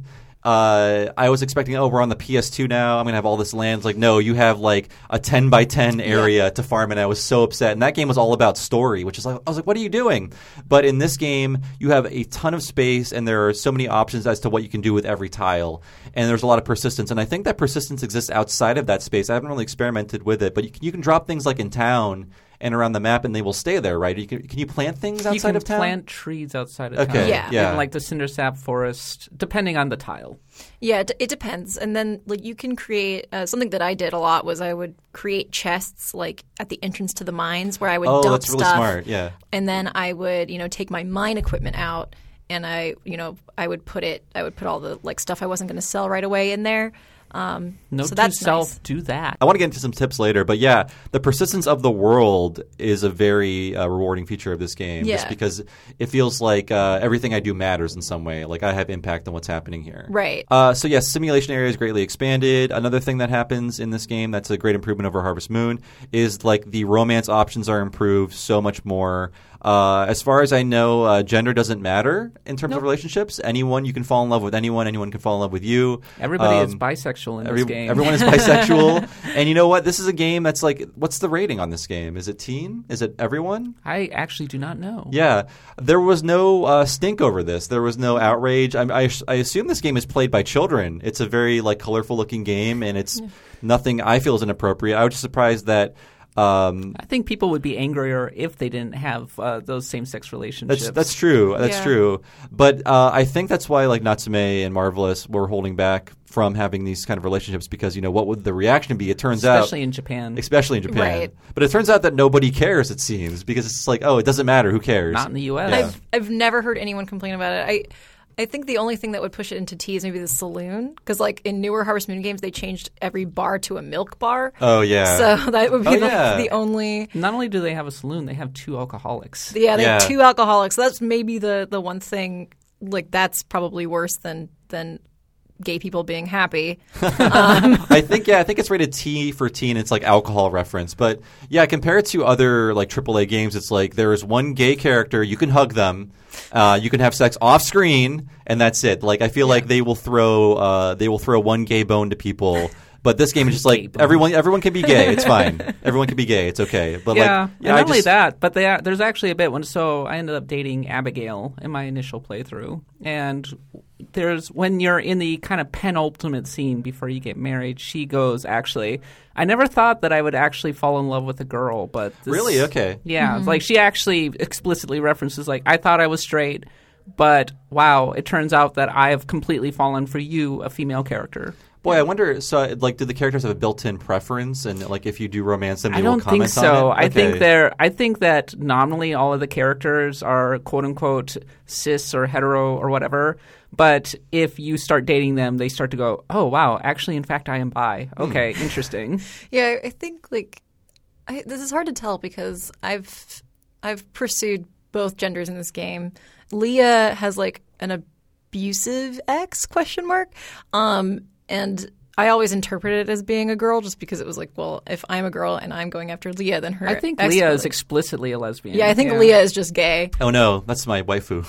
Uh, I was expecting, oh, we're on the P S two now. I'm going to have all this land. It's like, no, you have like a ten by ten area yeah. to farm, and I was so upset. And that game was all about story, which is like, I was like, what are you doing? But in this game, you have a ton of space, and there are so many options as to what you can do with every tile. And there's a lot of persistence. And I think that persistence exists outside of that space. I haven't really experimented with it, but you can, you can drop things like in town and around the map, and they will stay there, right? You can, can you plant things outside of town? You can plant trees outside of okay. town. Yeah. yeah. In like the Cindersap Forest, depending on the tile. Yeah, it, it depends. And then like you can create uh, something that I did a lot was I would create chests like at the entrance to the mines where I would oh, dump that's really stuff. smart. Yeah. And then I would, you know, take my mine equipment out, and I, you know, I would put it, I would put all the like stuff I wasn't going to sell right away in there. Um, Note so to that's self, nice. do that. I want to get into some tips later, but yeah, the persistence of the world is a very uh, rewarding feature of this game. Yeah. Just because it feels like uh, everything I do matters in some way. Like I have impact on what's happening here. Right. Uh, so yes, simulation area is greatly expanded. Another thing that happens in this game that's a great improvement over Harvest Moon is like the romance options are improved so much more. Uh, as far as I know, uh, gender doesn't matter in terms Nope. of relationships. Anyone, you can fall in love with anyone. Anyone can fall in love with you. Everybody Um, is bisexual in Every, this game. Everyone is bisexual. And you know what? This is a game that's like, what's the rating on this game? Is it teen? Is it everyone? I actually do not know. Yeah. There was no uh, stink over this. There was no outrage. I, I, I assume this game is played by children. It's a very like colorful looking game, and it's yeah. nothing I feel is inappropriate. I was just surprised that Um, I think people would be angrier if they didn't have uh, those same-sex relationships. That's that's true. That's yeah. true. But uh, I think that's why like Natsume and Marvelous were holding back from having these kind of relationships because, you know, what would the reaction be? It turns especially out... Especially in Japan. Especially in Japan. Right. But it turns out that nobody cares, it seems, because it's like, oh, it doesn't matter. Who cares? Not in the U S. Yeah. I've I've never heard anyone complain about it. I I think the only thing that would push it into T is maybe the saloon, because like in newer Harvest Moon games, they changed every bar to a milk bar. Oh, yeah. So that would be Oh, the, yeah. the only. Not only do they have a saloon, they have two alcoholics. Yeah, they Yeah. have two alcoholics. So that's maybe the the one thing. Like that's probably worse than than gay people being happy. Um, I think yeah, I think it's rated T for teen. It's like alcohol reference, but yeah, compared to other like triple A games, it's like there is one gay character. You can hug them, uh, you can have sex off screen, and that's it. Like I feel Yeah. like they will throw uh, they will throw one gay bone to people. But this game is just Gay like bone. everyone. Everyone can be gay. It's fine. Everyone can be gay. It's okay. But yeah, like, and yeah, I not only just- that, but they, there's actually a bit when. So I ended up dating Abigail in my initial playthrough, and there's when you're in the kind of penultimate scene before you get married. She goes, actually, I never thought that I would actually fall in love with a girl, but this, Really? Okay. yeah, like she actually explicitly references like I thought I was straight, but wow, it turns out that I have completely fallen for you, a female character. Boy, I wonder. So, like, do the characters have a built-in preference, and like, if you do romance them, they I will don't comment think so. on it? I think Okay. they're. I think that nominally all of the characters are quote unquote cis or hetero or whatever. But if you start dating them, they start to go, "Oh wow, actually, in fact, I am bi." Okay, Hmm. interesting. yeah, I think like I, this is hard to tell because I've I've pursued both genders in this game. Leah has like an abusive ex question mark. Um, And I always interpreted it as being a girl just because it was like, well, if I'm a girl and I'm going after Leah, then her I think ex Leah will, is like- explicitly a lesbian. Yeah, I think Leah is just gay. Oh no, that's my waifu.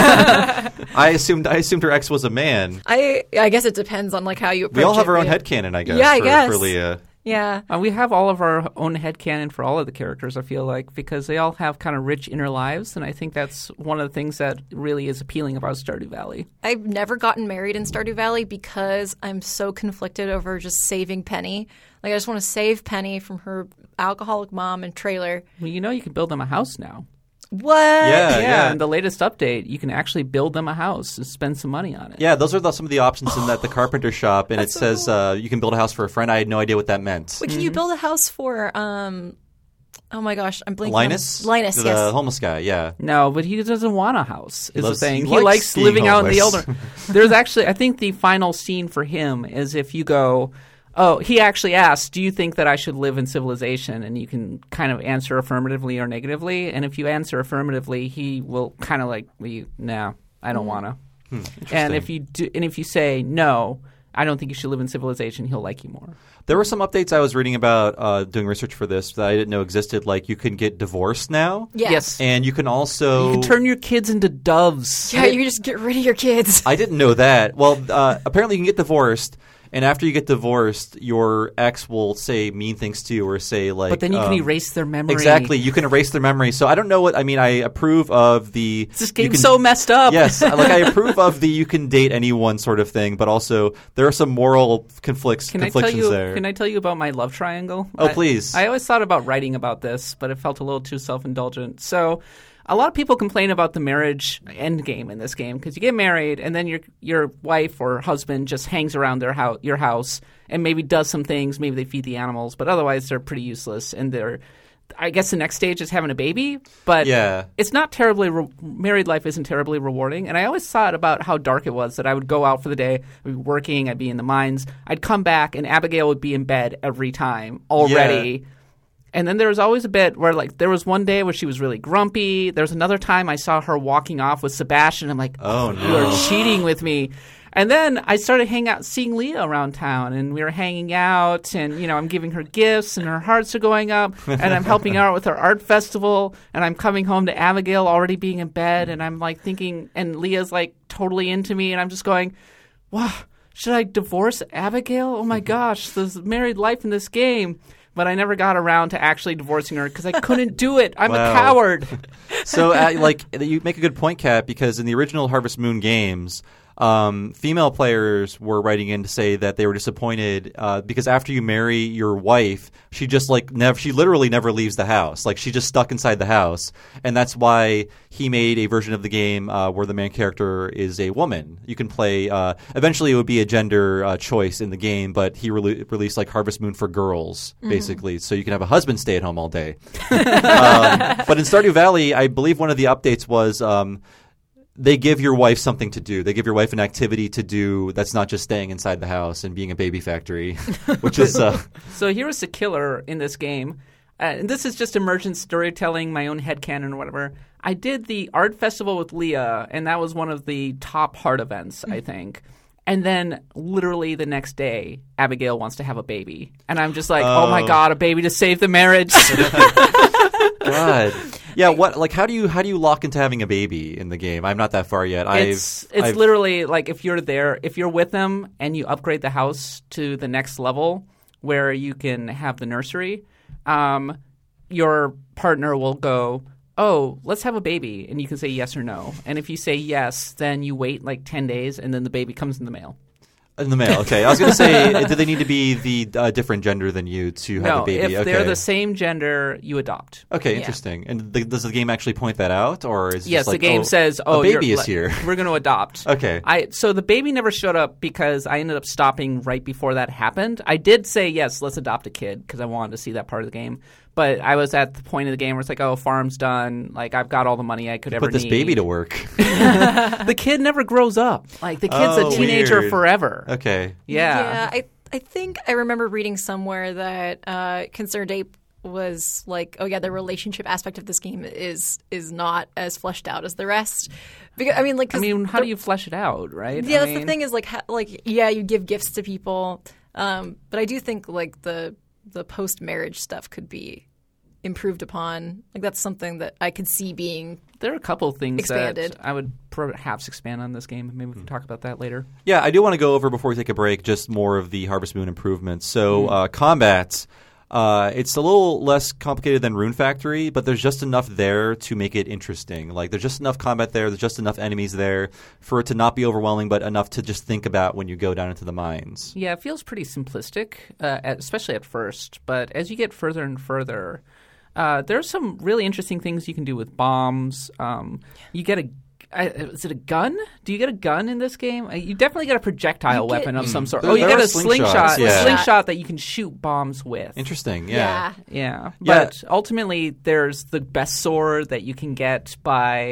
I assumed I assumed her ex was a man. I I guess it depends on like how you approach We all have it, our own yeah. headcanon, I guess. Yeah, I for, guess. for Leah. Yeah. Uh, we have all of our own headcanon for all of the characters, I feel like, because they all have kind of rich inner lives, and I think that's one of the things that really is appealing about Stardew Valley. I've never gotten married in Stardew Valley because I'm so conflicted over just saving Penny. Like I just want to save Penny from her alcoholic mom and trailer. Well, you know you can build them a house now. What? Yeah, yeah, yeah. in the latest update, you can actually build them a house and spend some money on it. Yeah, those are the, some of the options in that the carpenter shop, and it That's so says cool. uh, you can build a house for a friend. I had no idea what that meant. Wait, can you build a house for? Um, oh my gosh, I'm blinking. Linus, on- Linus, the yes. homeless guy. Yeah, No, but he doesn't want a house, is loves- the thing. he He, likes likes, being living out in the homeless. elder. There's actually, I think the final scene for him is if you go, oh, he actually asks, do you think that I should live in civilization? And you can kind of answer affirmatively or negatively. And if you answer affirmatively, he will kind of like, well, you, no, I don't want to. Hmm, And if you do, and if you say no, I don't think you should live in civilization. He'll like you more. There were some updates I was reading about uh, doing research for this that I didn't know existed. Like you can get divorced now. Yeah. Yes. And you can also... You can turn your kids into doves. Yeah, you just get rid of your kids. I didn't know that. Well, uh, apparently you can get divorced, and after you get divorced, your ex will say mean things to you or say like... But then you can um, erase their memory. Exactly. You can erase their memory. So I don't know what... I mean, I approve of the... This you game's can- so messed up. Yes. Like I approve of the you can date anyone sort of thing, but also there are some moral conflicts, Can I tell conflictions you? there. Can I tell you about my love triangle? Oh, I- please. I always thought about writing about this, but it felt a little too self-indulgent. So, a lot of people complain about the marriage end game in this game because you get married and then your your wife or husband just hangs around their house, your house, and maybe does some things. Maybe they feed the animals, but otherwise they're pretty useless. And they're, I guess, the next stage is having a baby, but Yeah. it's not terribly re- married life isn't terribly rewarding. And I always thought about how dark it was that I would go out for the day, I'd be working, I'd be in the mines, I'd come back, and Abigail would be in bed every time already. Yeah. And then there was always a bit where, like, there was one day where she was really grumpy. There was another time I saw her walking off with Sebastian. I'm like, Oh, you no. are cheating with me. And then I started hanging out, seeing Leah around town, and we were hanging out, and, you know, I'm giving her gifts, and her hearts are going up, and I'm helping her out with her art festival, and I'm coming home to Abigail already being in bed, and I'm, like, thinking, and Leah's, like, totally into me, and I'm just going, wow, should I divorce Abigail? Oh, my gosh, this married life in this game. But I never got around to actually divorcing her because I couldn't do it. I'm Wow. a coward. So, uh, like, you make a good point, Kat, because in the original Harvest Moon games, um, female players were writing in to say that they were disappointed uh, because after you marry your wife, she just like never, she literally never leaves the house. Like she's just stuck inside the house, and that's why he made a version of the game uh, where the main character is a woman. You can play. Uh, eventually, it would be a gender uh, choice in the game, but he re- released like Harvest Moon for girls, basically, so you can have a husband stay at home all day. um, but in Stardew Valley, I believe one of the updates was. Um, They give your wife something to do. They give your wife an activity to do that's not just staying inside the house and being a baby factory, which is uh, So here's the killer in this game. Uh, and this is just emergent storytelling, my own headcanon or whatever. I did the art festival with Leah, and that was one of the top hard events, I think. And then literally the next day, Abigail wants to have a baby. And I'm just like, oh, oh my God, a baby to save the marriage. God. Yeah, what like how do you how do you lock into having a baby in the game? I'm not that far yet. It's I've, it's I've, literally like if you're there, if you're with them and you upgrade the house to the next level where you can have the nursery, um, your partner will go, oh, let's have a baby, and you can say yes or no. And if you say yes, then you wait like ten days, and then the baby comes in the mail. in the mail. Okay, I was going to say, do they need to be the uh, different gender than you to have No, a baby? if okay. they're the same gender, you adopt. Okay, Yeah. interesting. And the, does the game actually point that out, or is it Yes, just like, the game oh, says, "Oh, a baby you're- is here"? We're going to adopt." Okay. I so the baby never showed up because I ended up stopping right before that happened. I did say yes, let's adopt a kid because I wanted to see that part of the game. But I was at the point of the game where it's like, oh, farm's done. Like I've got all the money I could ever Put this need. baby to work. The kid never grows up. Like the kid's Oh, a teenager weird. forever. Okay. Yeah. Yeah, I I think I remember reading somewhere that uh, Concerned Ape was like, oh yeah, the relationship aspect of this game is is not as fleshed out as the rest. Because I mean, like, 'cause I mean, how the- do you flesh it out, right? Yeah, I that's mean, the thing is like, ha- like yeah, you give gifts to people, um, but I do think like the the post marriage stuff could be improved upon. Like that's something that I could see being. There are a couple of things Expanded. that I would perhaps expand on this game. Maybe we can talk about that later. Yeah, I do want to go over before we take a break just more of the Harvest Moon improvements. So Mm. uh, combat, uh, it's a little less complicated than Rune Factory, but there's just enough there to make it interesting. Like there's just enough combat there, there's just enough enemies there for it to not be overwhelming, but enough to just think about when you go down into the mines. Yeah, it feels pretty simplistic, uh, at, especially at first. But as you get further and further, uh, there's some really interesting things you can do with bombs. Um, you get a I, is it a gun? Do you get a gun in this game? Uh, You definitely get a projectile You get- weapon of some sort. There- Oh, you there get are a slingshot, slingshots, yeah. a slingshot that you can shoot bombs with. Interesting, yeah. Yeah, Yeah. but ultimately, there's the best sword that you can get by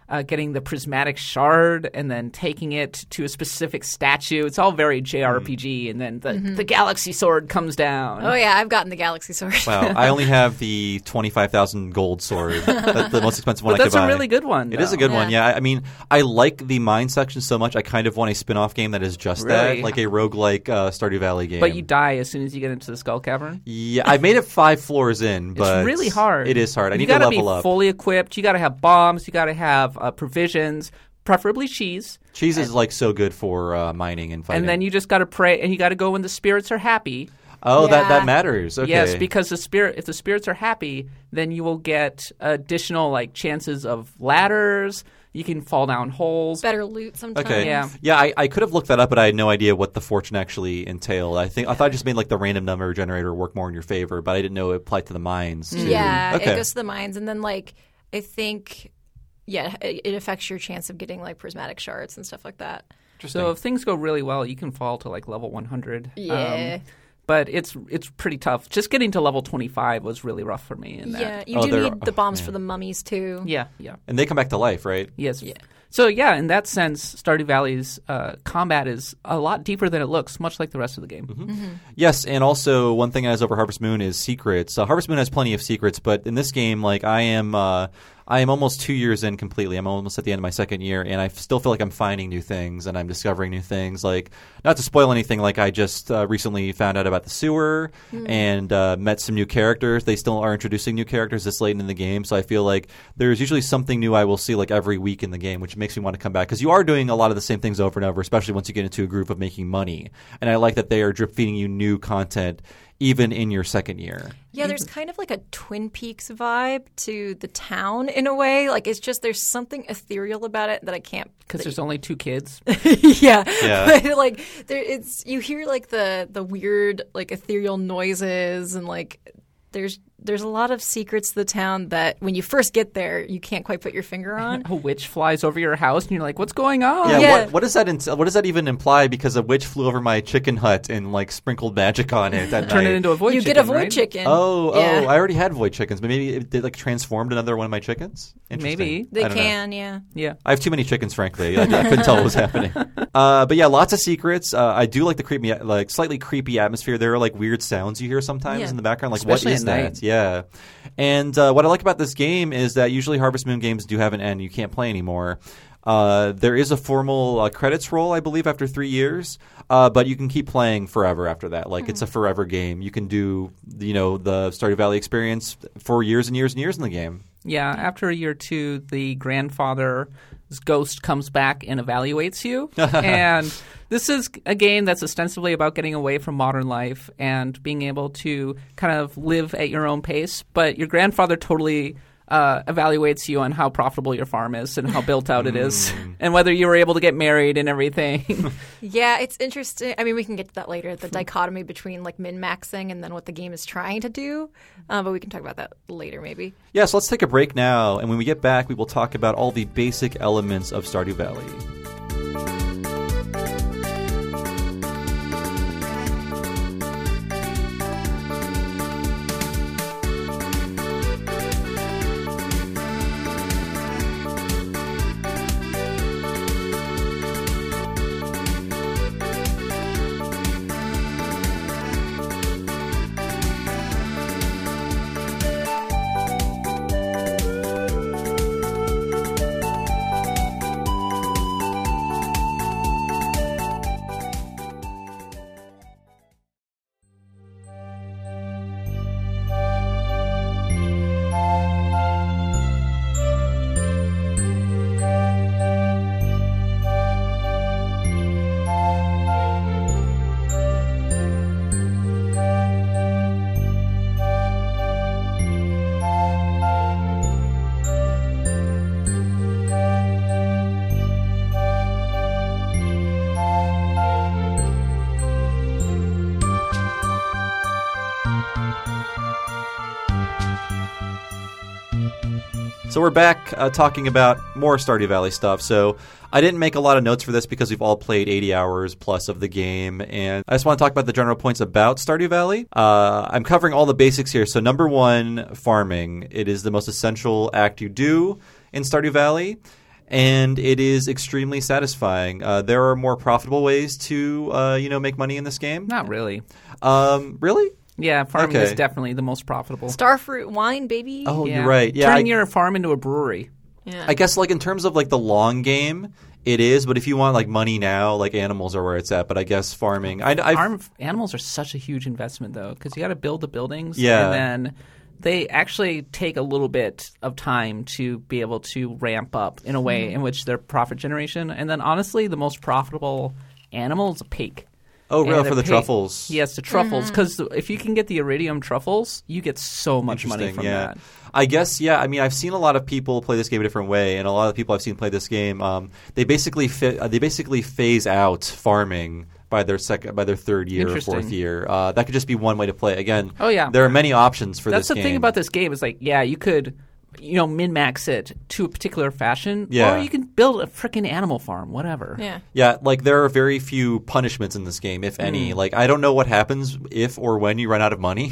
uh, getting the prismatic shard and then taking it to a specific statue. It's all very J R P G, mm. and then the, mm-hmm. the galaxy sword comes down. Oh, yeah, I've gotten the galaxy sword. Wow, I only have the twenty-five thousand gold sword. That's the most expensive one but I could buy. That's a really good one, It though. is a good yeah. one, yeah. I mean, I like the mine section so much, I kind of want a spin-off game that is just really? that, like a roguelike uh, Stardew Valley game. But you die as soon as you get into the Skull Cavern? Yeah, I made it five floors in, but it's really hard. It is hard. I you need to level be up. You got to be fully equipped. You got to have bombs. You got to have uh, provisions, preferably cheese. Cheese and, is like so good for uh, mining and fighting. And then you just got to pray, and you got to go when the spirits are happy. Oh, yeah. that, that matters. Okay. Yes, because the spirit, if the spirits are happy, then you will get additional like chances of ladders. You can fall down holes. Better loot sometimes. Okay. Yeah. Yeah, I, I could have looked that up, but I had no idea what the fortune actually entailed. I think I thought I just made like the random number generator work more in your favor, but I didn't know it applied to the mines too. Yeah, okay. it goes to the mines, and then like I think, yeah, it, it affects your chance of getting like prismatic shards and stuff like that. So if things go really well, you can fall to like level one hundred. Yeah. Um, but it's it's pretty tough. Just getting to level twenty-five was really rough for me. In that. Yeah, you Oh, do they're- need the bombs yeah. for the mummies too. Yeah, yeah. And they come back to life, right? Yes. Yeah. So yeah, in that sense, Stardew Valley's uh, combat is a lot deeper than it looks, much like the rest of the game. Mm-hmm. Mm-hmm. Yes, and also one thing I has over Harvest Moon is secrets. Uh, Harvest Moon has plenty of secrets, but in this game, like I am, uh, I am almost two years in completely. I'm almost at the end of my second year, and I still feel like I'm finding new things and I'm discovering new things. Like, not to spoil anything, like I just uh, recently found out about the sewer mm. and uh, met some new characters. They still are introducing new characters this late in the game, so I feel like there's usually something new I will see like every week in the game, which makes me want to come back because you are doing a lot of the same things over and over, especially once you get into a groove of making money. And I like that they are drip feeding you new content even in your second year. Yeah, there's kind of like a Twin Peaks vibe to the town in a way. Like it's just there's something ethereal about it that I can't. Because there's only two kids. yeah, yeah. But like there, it's you hear like the the weird like ethereal noises and like there's there's a lot of secrets to the town that when you first get there you can't quite put your finger on. A witch flies over your house and you're like, what's going on? Yeah, Yeah. What, what does that int- what does that even imply? Because a witch flew over my chicken hut and like sprinkled magic on it. That Turn night. it into a void you chicken, get a void right? chicken. Oh, Yeah. oh! I already had void chickens, but maybe it, they like transformed another one of my chickens. Interesting. Maybe. They I don't know. can, yeah. Yeah. I have too many chickens, frankly. I, I couldn't tell what was happening. Uh, but yeah, lots of secrets. Uh, I do like the creepy, like slightly creepy atmosphere. There are like weird sounds you hear sometimes Yeah. in the background. Like, Especially what is at that? night. Yeah. And uh, what I like about this game is that usually Harvest Moon games do have an end. You can't play anymore. Uh, there is a formal uh, credits roll, I believe, after three years, uh, but you can keep playing forever after that. Like, mm. it's a forever game. You can do, you know, the Stardew Valley experience for years and years and years in the game. Yeah, after a year or two, the grandfather's ghost comes back and evaluates you. And this is a game that's ostensibly about getting away from modern life and being able to kind of live at your own pace. But your grandfather totally uh, evaluates you on how profitable your farm is and how built out it is and whether you were able to get married and everything. Yeah, it's interesting. I mean, we can get to that later, the dichotomy between like min-maxing and then what the game is trying to do. Uh, but we can talk about that later maybe. Yeah, so let's take a break now, and when we get back, we will talk about all the basic elements of Stardew Valley. So we're back uh, talking about more Stardew Valley stuff. So I didn't make a lot of notes for this because we've all played eighty hours plus of the game. And I just want to talk about the general points about Stardew Valley. Uh, I'm covering all the basics here. So number one, farming. It is the most essential act you do in Stardew Valley. and it is extremely satisfying. Uh, there are more profitable ways to, uh, you know, make money in this game. Not really. Um, really? Yeah, farming Okay. is definitely the most profitable. Starfruit wine, baby. Oh, Yeah. you're right. Yeah, Turning I, your farm into a brewery. yeah. I guess like in terms of like the long game, it is. But if you want like money now, like animals are where it's at. But I guess farming, I, I've, Farm animals are such a huge investment, though, because you got to build the buildings, Yeah. and then they actually take a little bit of time to be able to ramp up in a way in which their profit generation. And then, honestly, the most profitable animal is a pig. oh, And real the for the pig- truffles. Yes, the truffles. Because if you can get the iridium truffles, you get so much money Interesting, from yeah. that. I guess, yeah. I mean, I've seen a lot of people play this game a different way, and a lot of the people I've seen play this game, um, they basically fi- uh, they basically phase out farming by their second, by their third year or Interesting. fourth year. Uh, that could just be one way to play. Again, Oh, yeah. there are many options for That's this the game. thing about this game is like, yeah, you could, you know, min max it to a particular fashion, Yeah. or you can build a freaking animal farm, whatever. yeah. Yeah, like there are very few punishments in this game, if any. Like I don't know what happens if or when you run out of money.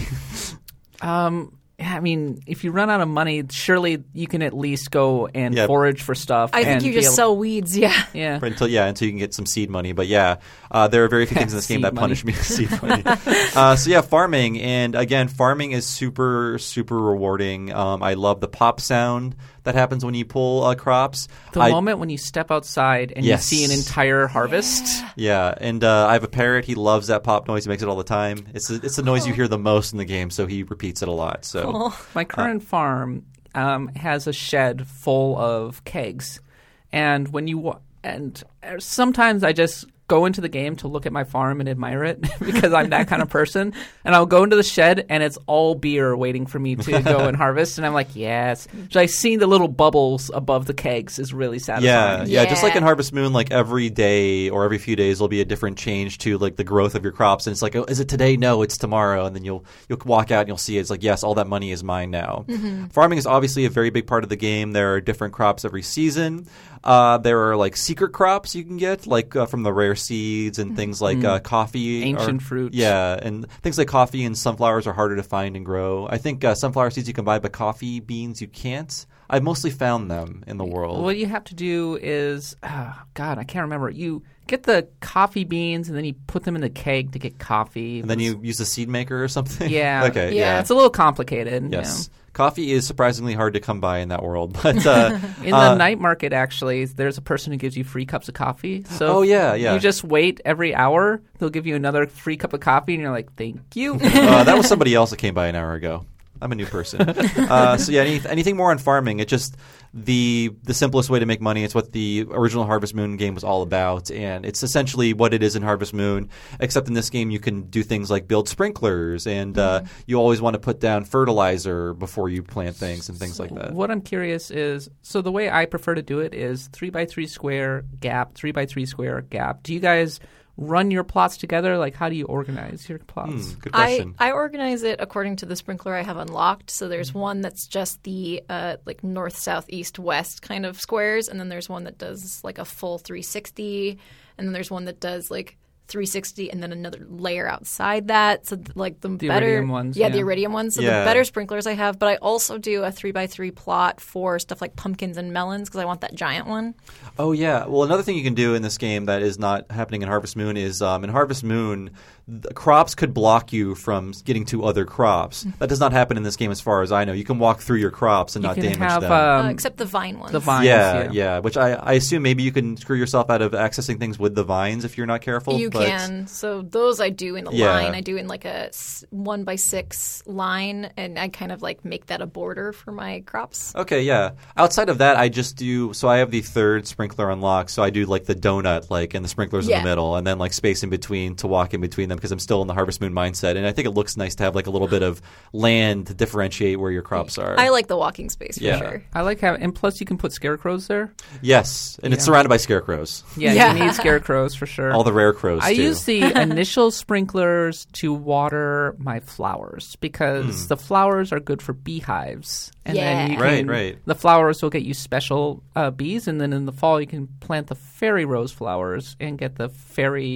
Um, yeah, I mean, if you run out of money, surely you can at least go and Yeah. forage for stuff. I think and you be just able- sell weeds. Yeah. Yeah. until yeah, until you can get some seed money. But yeah, uh, there are very few things in this game Seed that money. punish me. Seed money. Uh, so yeah, farming, and again, farming is super super rewarding. Um, I love the pop sound that happens when you pull uh, crops. The I- moment when you step outside and Yes. you see an entire harvest. Yeah, and uh, I have a parrot. He loves that pop noise. He makes it all the time. It's a, it's the noise you hear the most in the game, so he repeats it a lot. So Oh. My current farm um, has a shed full of kegs, and when you wa- and uh, sometimes I just go into the game to look at my farm and admire it because I'm that kind of person. And I'll go into the shed and it's all beer waiting for me to go and harvest, and I'm like, yes. So I see the little bubbles above the kegs is really yeah, satisfying. yeah, just like in Yeah. Harvest Moon, like every day or every few days, there'll be a different change to like the growth of your crops, and it's like, oh, is it today? No, it's tomorrow, and then you'll you'll walk out and you'll see it. It's like, yes, all that money is mine now. Farming is obviously a very big part of the game. There are different crops every season. Uh, there are like secret crops you can get, like uh, from the rare seeds and things like uh, coffee, Ancient or- fruits. Yeah, and things like coffee and sunflowers are harder to find and grow. I think uh, sunflower seeds you can buy, but coffee beans you can't. I've mostly found them in the world. What you have to do is, oh, God, I can't remember. You get the coffee beans and then you put them in the keg to get coffee. And then you use a seed maker or something? Yeah. okay, Yeah. yeah. It's a little complicated. Yes. Coffee is surprisingly hard to come by in that world. But uh, You know. In uh, the night market, actually, there's a person who gives you free cups of coffee. So Oh, yeah, yeah. You just wait every hour. They'll give you another free cup of coffee, and you're like, thank you. uh, that was somebody else that came by an hour ago. I'm a new person. uh, so yeah, any, anything more on farming? It just the the simplest way to make money. It's what the original Harvest Moon game was all about, and it's essentially what it is in Harvest Moon. Except in this game, you can do things like build sprinklers, and uh, you always want to put down fertilizer before you plant things and things like that. What I'm curious is, so the way I prefer to do it is three by three square gap, three by three square gap. Do you guys run your plots together? Like, how do you organize your plots? Hmm, good I, question. I organize it according to the sprinkler I have unlocked. So there's one that's just the uh, like north, south, east, west kind of squares, and then there's one that does like a full three sixty, and then there's one that does like three sixty and then another layer outside that. So th- like the, The better iridium ones, yeah, the yeah. iridium ones. So Yeah. the better sprinklers I have, but I also do a three by three plot for stuff like pumpkins and melons because I want that giant one. Oh yeah. Well, another thing you can do in this game that is not happening in Harvest Moon is um, in Harvest Moon, the crops could block you from getting to other crops. That does not happen in this game, as far as I know. You can walk through your crops and You not can damage have them. um, uh, except the vine ones. the vines. yeah, yeah. yeah, Which I, I assume maybe you can screw yourself out of accessing things with the vines if you're not careful. You but can. So those I do in a Yeah. line. I do in like a s- one by six line, and I kind of like make that a border for my crops. Okay, yeah. Outside of that, I just do. So I have the third sprinkler unlocked. So I do like the donut, like, and the sprinklers Yeah. in the middle, and then like space in between to walk in between them because I'm still in the Harvest Moon mindset, and I think it looks nice to have like a little bit of land to differentiate where your crops are. I like the walking space for Yeah. sure. I like how, and plus you can put scarecrows there. Yes, and it's Yeah. surrounded by scarecrows. Yeah, Yeah. you need scarecrows for sure. All the rare crows. I too. use the initial sprinklers to water my flowers because the flowers are good for beehives. And then you Yeah. can, Right, right. The flowers will get you special uh, bees, and then in the fall you can plant the fairy rose flowers and get the fairy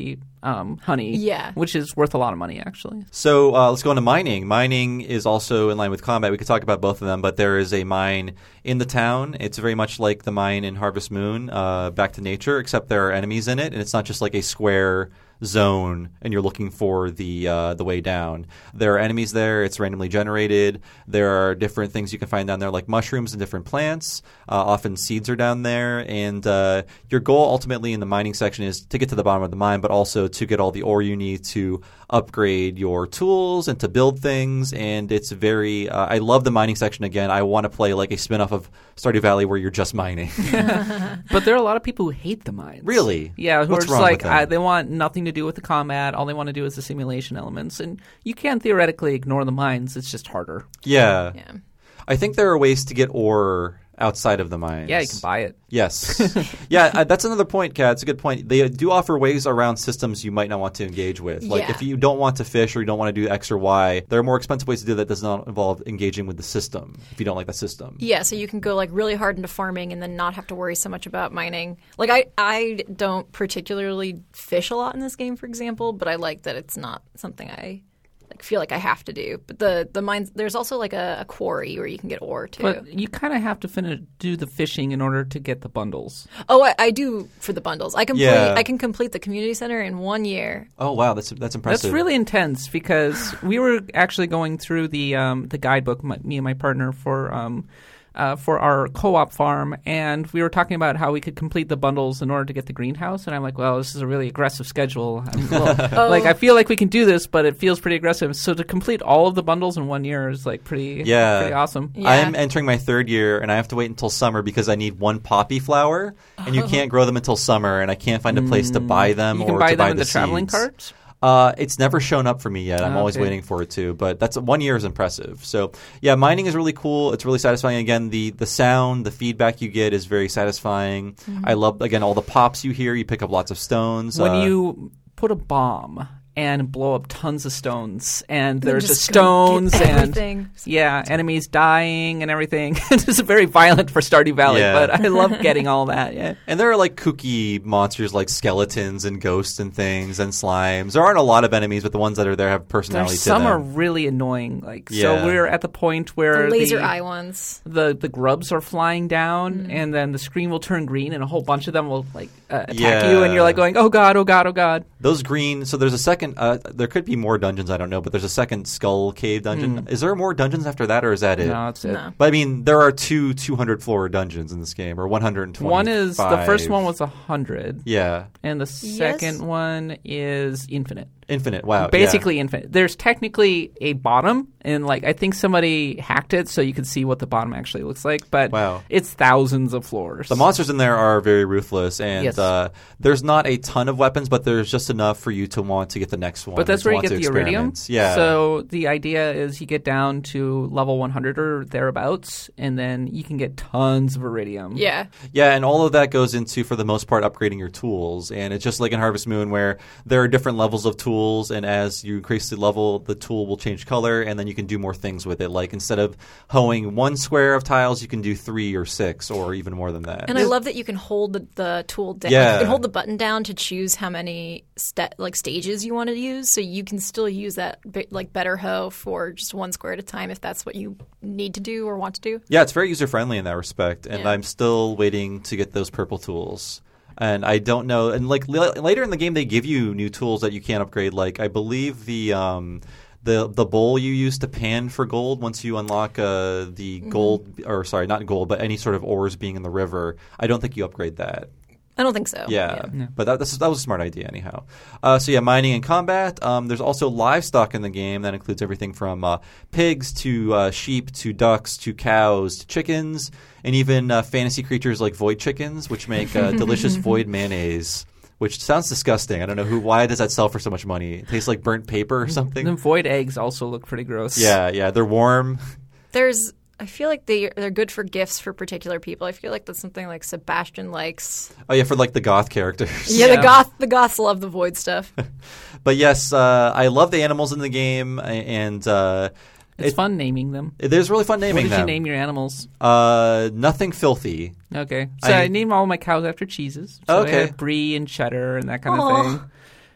um, honey, Yeah. which is worth a lot of money, actually. So uh, let's go into mining. Mining is also in line with combat. We could talk about both of them, but there is a mine in the town. It's very much like the mine in Harvest Moon, uh, Back to Nature, except there are enemies in it, and it's not just like a square zone and you're looking for the uh, the way down. There are enemies there. It's randomly generated. There are different things you can find down there like mushrooms and different plants. Uh, often seeds are down there. And uh, your goal ultimately in the mining section is to get to the bottom of the mine, but also to get all the ore you need to upgrade your tools and to build things. And it's very uh, – I love the mining section again. I want to play like a spin-off of Stardew Valley where you're just mining. But there are a lot of people who hate the mines. Really? Yeah, who What's are just wrong like, with them? I, they want nothing to do with the combat. All they want to do is the simulation elements. And you can theoretically ignore the mines. It's just harder. Yeah. Yeah. I think there are ways to get ore outside of the mines. Yeah, you can buy it. Yes. yeah, uh, that's another point, Kat. It's a good point. They do offer ways around systems you might not want to engage with. Like Yeah. if you don't want to fish or you don't want to do X or Y, there are more expensive ways to do that does not involve engaging with the system if you don't like the system. Yeah, so you can go like really hard into farming and then not have to worry so much about mining. Like I, I don't particularly fish a lot in this game, for example, but I like that it's not something I like feel like I have to do. But the the mines, there's also like a, a quarry where you can get ore too. But you kind of have to finish, do the fishing in order to get the bundles. oh, I, I do for the bundles. I complete. Yeah. I can complete the community center in one year. Oh, wow. That's that's impressive. That's really intense because we were actually going through the um, the guidebook, my, me and my partner, for um, uh, for our co-op farm, and we were talking about how we could complete the bundles in order to get the greenhouse. And I'm like, well, this is a really aggressive schedule. I'm a little- Oh. Like, I feel like we can do this, but it feels pretty aggressive. So to complete all of the bundles in one year is like pretty, Yeah. pretty awesome. Yeah. I'm entering my third year, and I have to wait until summer because I need one poppy flower, and you can't grow them until summer, and I can't find a place to buy them You can or buy to them buy in the, the traveling seeds. cart. Uh, it's never shown up for me yet. I'm Oh, always okay. waiting for it to, but that's one year is impressive. So yeah, mining is really cool. It's really satisfying. Again, the the sound, the feedback you get is very satisfying. Mm-hmm. I love again all the pops you hear. You pick up lots of stones. When Uh, you put a bomb and blow up tons of stones, and there's just just go stones get and everything. yeah, enemies dying and everything. It's very violent for Stardew Valley, Yeah. but I love getting all that. Yeah, and there are like kooky monsters like skeletons and ghosts and things and slimes. There aren't a lot of enemies, but the ones that are there have personality There's to some them. are really annoying. Like Yeah. so, we're at the point where The laser the, eye ones. the the grubs are flying down, Mm. and then the screen will turn green, and a whole bunch of them will like uh, attack Yeah. you, and you're like going, "Oh god, oh god, oh god." Those green. So there's a second. Uh, there could be more dungeons. I don't know, but there's a second Skull Cave dungeon. Is there more dungeons after that, or is that it? Hmm. No, that's it. No. But I mean, there are two two hundred floor dungeons in this game, or one hundred twenty. One is the first one was a hundred, yeah, and the second one is infinite. infinite. Wow, Basically infinite. There's technically a bottom, and like I think somebody hacked it so you could see what the bottom actually looks like. But Wow. it's thousands of floors. yeah. The monsters in there are very ruthless, and Yes. uh, there's not a ton of weapons, but there's just enough for you to want to get the next one. But that's to where you want get to the iridium. experiment. Yeah. So the idea is you get down to level one hundred or thereabouts, and then you can get tons of iridium. Yeah. Yeah, and all of that goes into, for the most part, upgrading your tools. And it's just like in Harvest Moon where there are different levels of tools, and as you increase the level, the tool will change color, and then you can do more things with it. Like instead of hoeing one square of tiles, you can do three or six or even more than that. And I love that you can hold the, the tool down. Yeah. Like, you can hold the button down to choose how many sta- like stages you want to use. So you can still use that bi- like better hoe for just one square at a time if that's what you need to do or want to do. Yeah, it's very user-friendly in that respect, and Yeah. I'm still waiting to get those purple tools. And I don't know. And like l- later in the game, they give you new tools that you can upgrade. Like I believe the um, the the bowl you use to pan for gold once you unlock uh, the Mm-hmm. gold, or sorry, not gold, but any sort of ores being in the river. I don't think you upgrade that. I don't think so. Yeah, but that, that's, that was a smart idea anyhow. Uh, so yeah, mining and combat. Um, there's also livestock in the game. That includes everything from uh, pigs to uh, sheep to ducks to cows to chickens, and even uh, fantasy creatures like void chickens, which make uh, delicious void mayonnaise. Which sounds disgusting. I don't know who. Why does that sell for so much money? It tastes like burnt paper or something. The void eggs also look pretty gross. Yeah, yeah, they're warm. There's I feel like they they're good for gifts for particular people. I feel like that's something like Sebastian likes. Oh yeah, for like the goth characters. Yeah, Yeah. the goth the goths love the void stuff. But yes, uh, I love the animals in the game, and uh, It's it- fun naming them. there's really fun naming What did them. you name your animals? Uh, nothing filthy. Okay. So I- I, name all my cows after cheeses. So Okay. I have brie and cheddar and that kind Aw. of thing.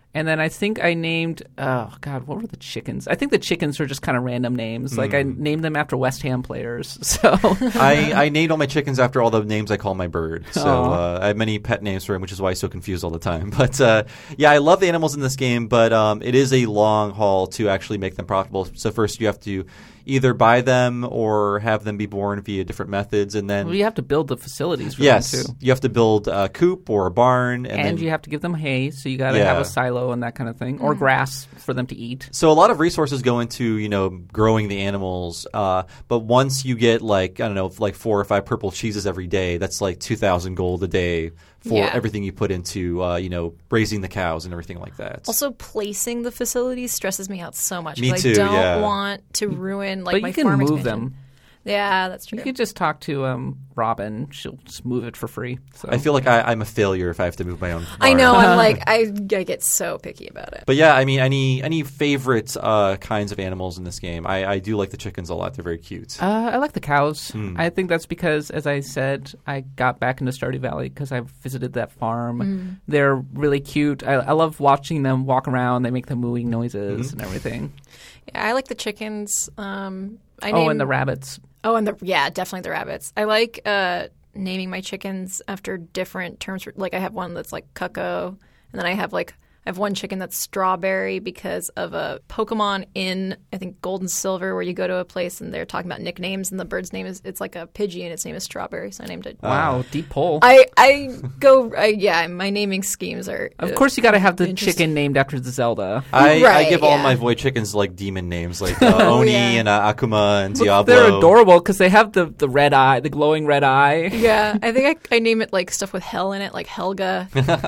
And then I think I named, oh, God, what were the chickens? I think the chickens were just kind of random names. Mm. Like, I named them after West Ham players. So I, I named all my chickens after all the names I call my bird. So uh, I have many pet names for him, which is why he's so confused all the time. But, uh, yeah, I love the animals in this game, but um, it is a long haul to actually make them profitable. So first you have to either buy them or have them be born via different methods, and then well, you have to build the facilities for yes, them too. You have to build a coop or a barn, and, and then, you have to give them hay, so you got to yeah. have a silo and that kind of thing, mm. or grass for them to eat. So a lot of resources go into you know growing the animals, uh, but once you get like I don't know like four or five purple cheeses every day, that's like two thousand gold a day for yeah. everything you put into uh, you know raising the cows and everything like that. Also, placing the facilities stresses me out so much. Me too. I don't yeah. want to ruin like but my you can farm move expansion. them. Yeah, that's true. You could just talk to um, Robin. She'll just move it for free. So. I feel like I, I'm a failure if I have to move my own. Barn. I know. I'm like I, I get so picky about it. But yeah, I mean, any any favorite uh, kinds of animals in this game? I, I do like the chickens a lot. They're very cute. Uh, I like the cows. Mm. I think that's because, as I said, I got back into Stardew Valley because I visited that farm. Mm. They're really cute. I, I love watching them walk around. They make the mooing noises mm-hmm. and everything. Yeah, I like the chickens. Um, I oh, name, and the rabbits. Oh, and the yeah, definitely the rabbits. I like uh, naming my chickens after different terms. For, like I have one that's like Cuckoo, and then I have like I have one chicken that's Strawberry because of a Pokemon in I think Gold and Silver where you go to a place and they're talking about nicknames and the bird's name is it's like a Pidgey and its name is Strawberry, so I named it. Wow, deep pull. I I go I, yeah, my naming schemes are. Of uh, course, you got to have the interesting. chicken named after the Zelda. I, Right, I give all yeah. my void chickens like demon names, like uh, Oni yeah. and uh, Akuma and But Diablo. they're adorable because they have the, the red eye, the glowing red eye. Yeah, I think I, I name it like stuff with hell in it, like Helga.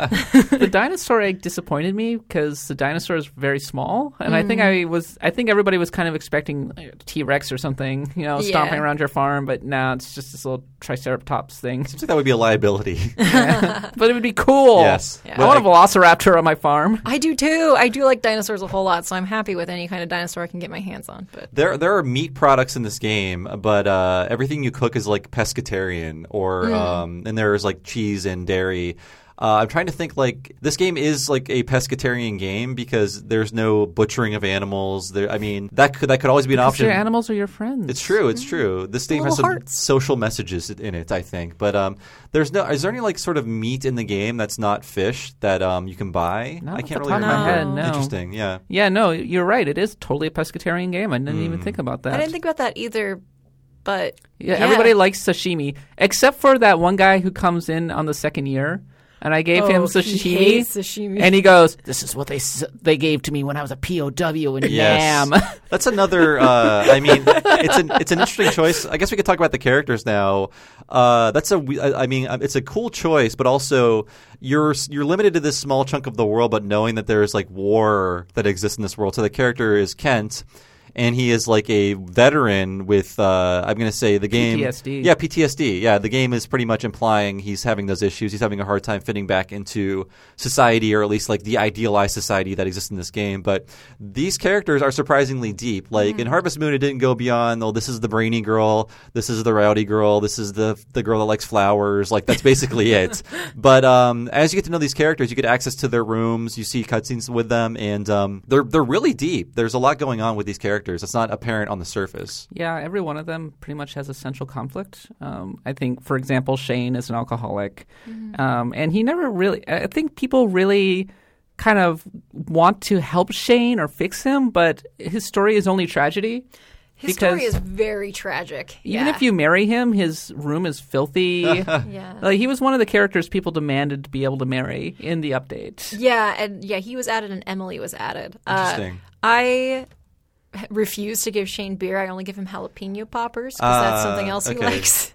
The dinosaur egg disappointed me because the dinosaur is very small, and mm. I think I was, I think everybody was kind of expecting T Rex or something, you know, stomping yeah. around your farm. But now it's just this little Triceratops thing. Seems like that would be a liability. Yeah. But it would be cool. Yes, yeah. I but want a Velociraptor on my farm. I do too. I do like dinosaurs a whole lot, so I'm happy with any kind of dinosaur I can get my hands on. But There, there are meat products in this game, but uh, everything you cook is like pescatarian, or Mm. um, and there's like cheese and dairy. Uh, I'm trying to think like this game is like a pescatarian game because there's no butchering of animals. There, I mean that could that could always be an Because option. your animals are your friends. It's true. It's true. This game has Little some hearts. social messages in it, I think. But um, there's no. Is there any like sort of meat in the game that's not fish that um you can buy? Not I off can't the really top of my remember. head, no. Interesting. Yeah. Yeah, no, you're right. It is totally a pescatarian game. I didn't even think about that. I didn't think about that either. But Yeah, yeah. everybody likes sashimi, except for that one guy who comes in on the second year, and I gave Oh, him he sashimi, hates sashimi. and he goes, "This is what they s- they gave to me when I was a P O W in Yes. Nam." That's another. Uh, I mean, it's an it's an interesting choice. I guess we could talk about the characters now. Uh, that's a. we- I I mean, it's a cool choice, but also you're you're limited to this small chunk of the world. But knowing that there's like war that exists in this world, so the character is Kent. And he is like a veteran with, uh, I'm going to say the game. P T S D. Yeah, P T S D. Yeah, the game is pretty much implying he's having those issues. He's having a hard time fitting back into society, or at least like the idealized society that exists in this game. But these characters are surprisingly deep. Like in Harvest Moon, it didn't go beyond, oh, this is the brainy girl, this is the rowdy girl, this is the the girl that likes flowers. Like that's basically it. But um, as you get to know these characters, you get access to their rooms, you see cutscenes with them, and um, they're they're really deep. There's a lot going on with these characters. It's not apparent on the surface. Yeah, every one of them pretty much has a central conflict. Um, I think, for example, Shane is an alcoholic, mm-hmm. um, and he never really. I think people really kind of want to help Shane or fix him, but his story is only tragedy. His because story is very tragic. Even yeah. if you marry him, his room is filthy. yeah. Like he was one of the characters people demanded to be able to marry in the update. Yeah, and yeah, he was added and Emily was added. Interesting. Uh, I refuse to give Shane beer. I only give him jalapeno poppers because that's Uh, something else he okay. likes.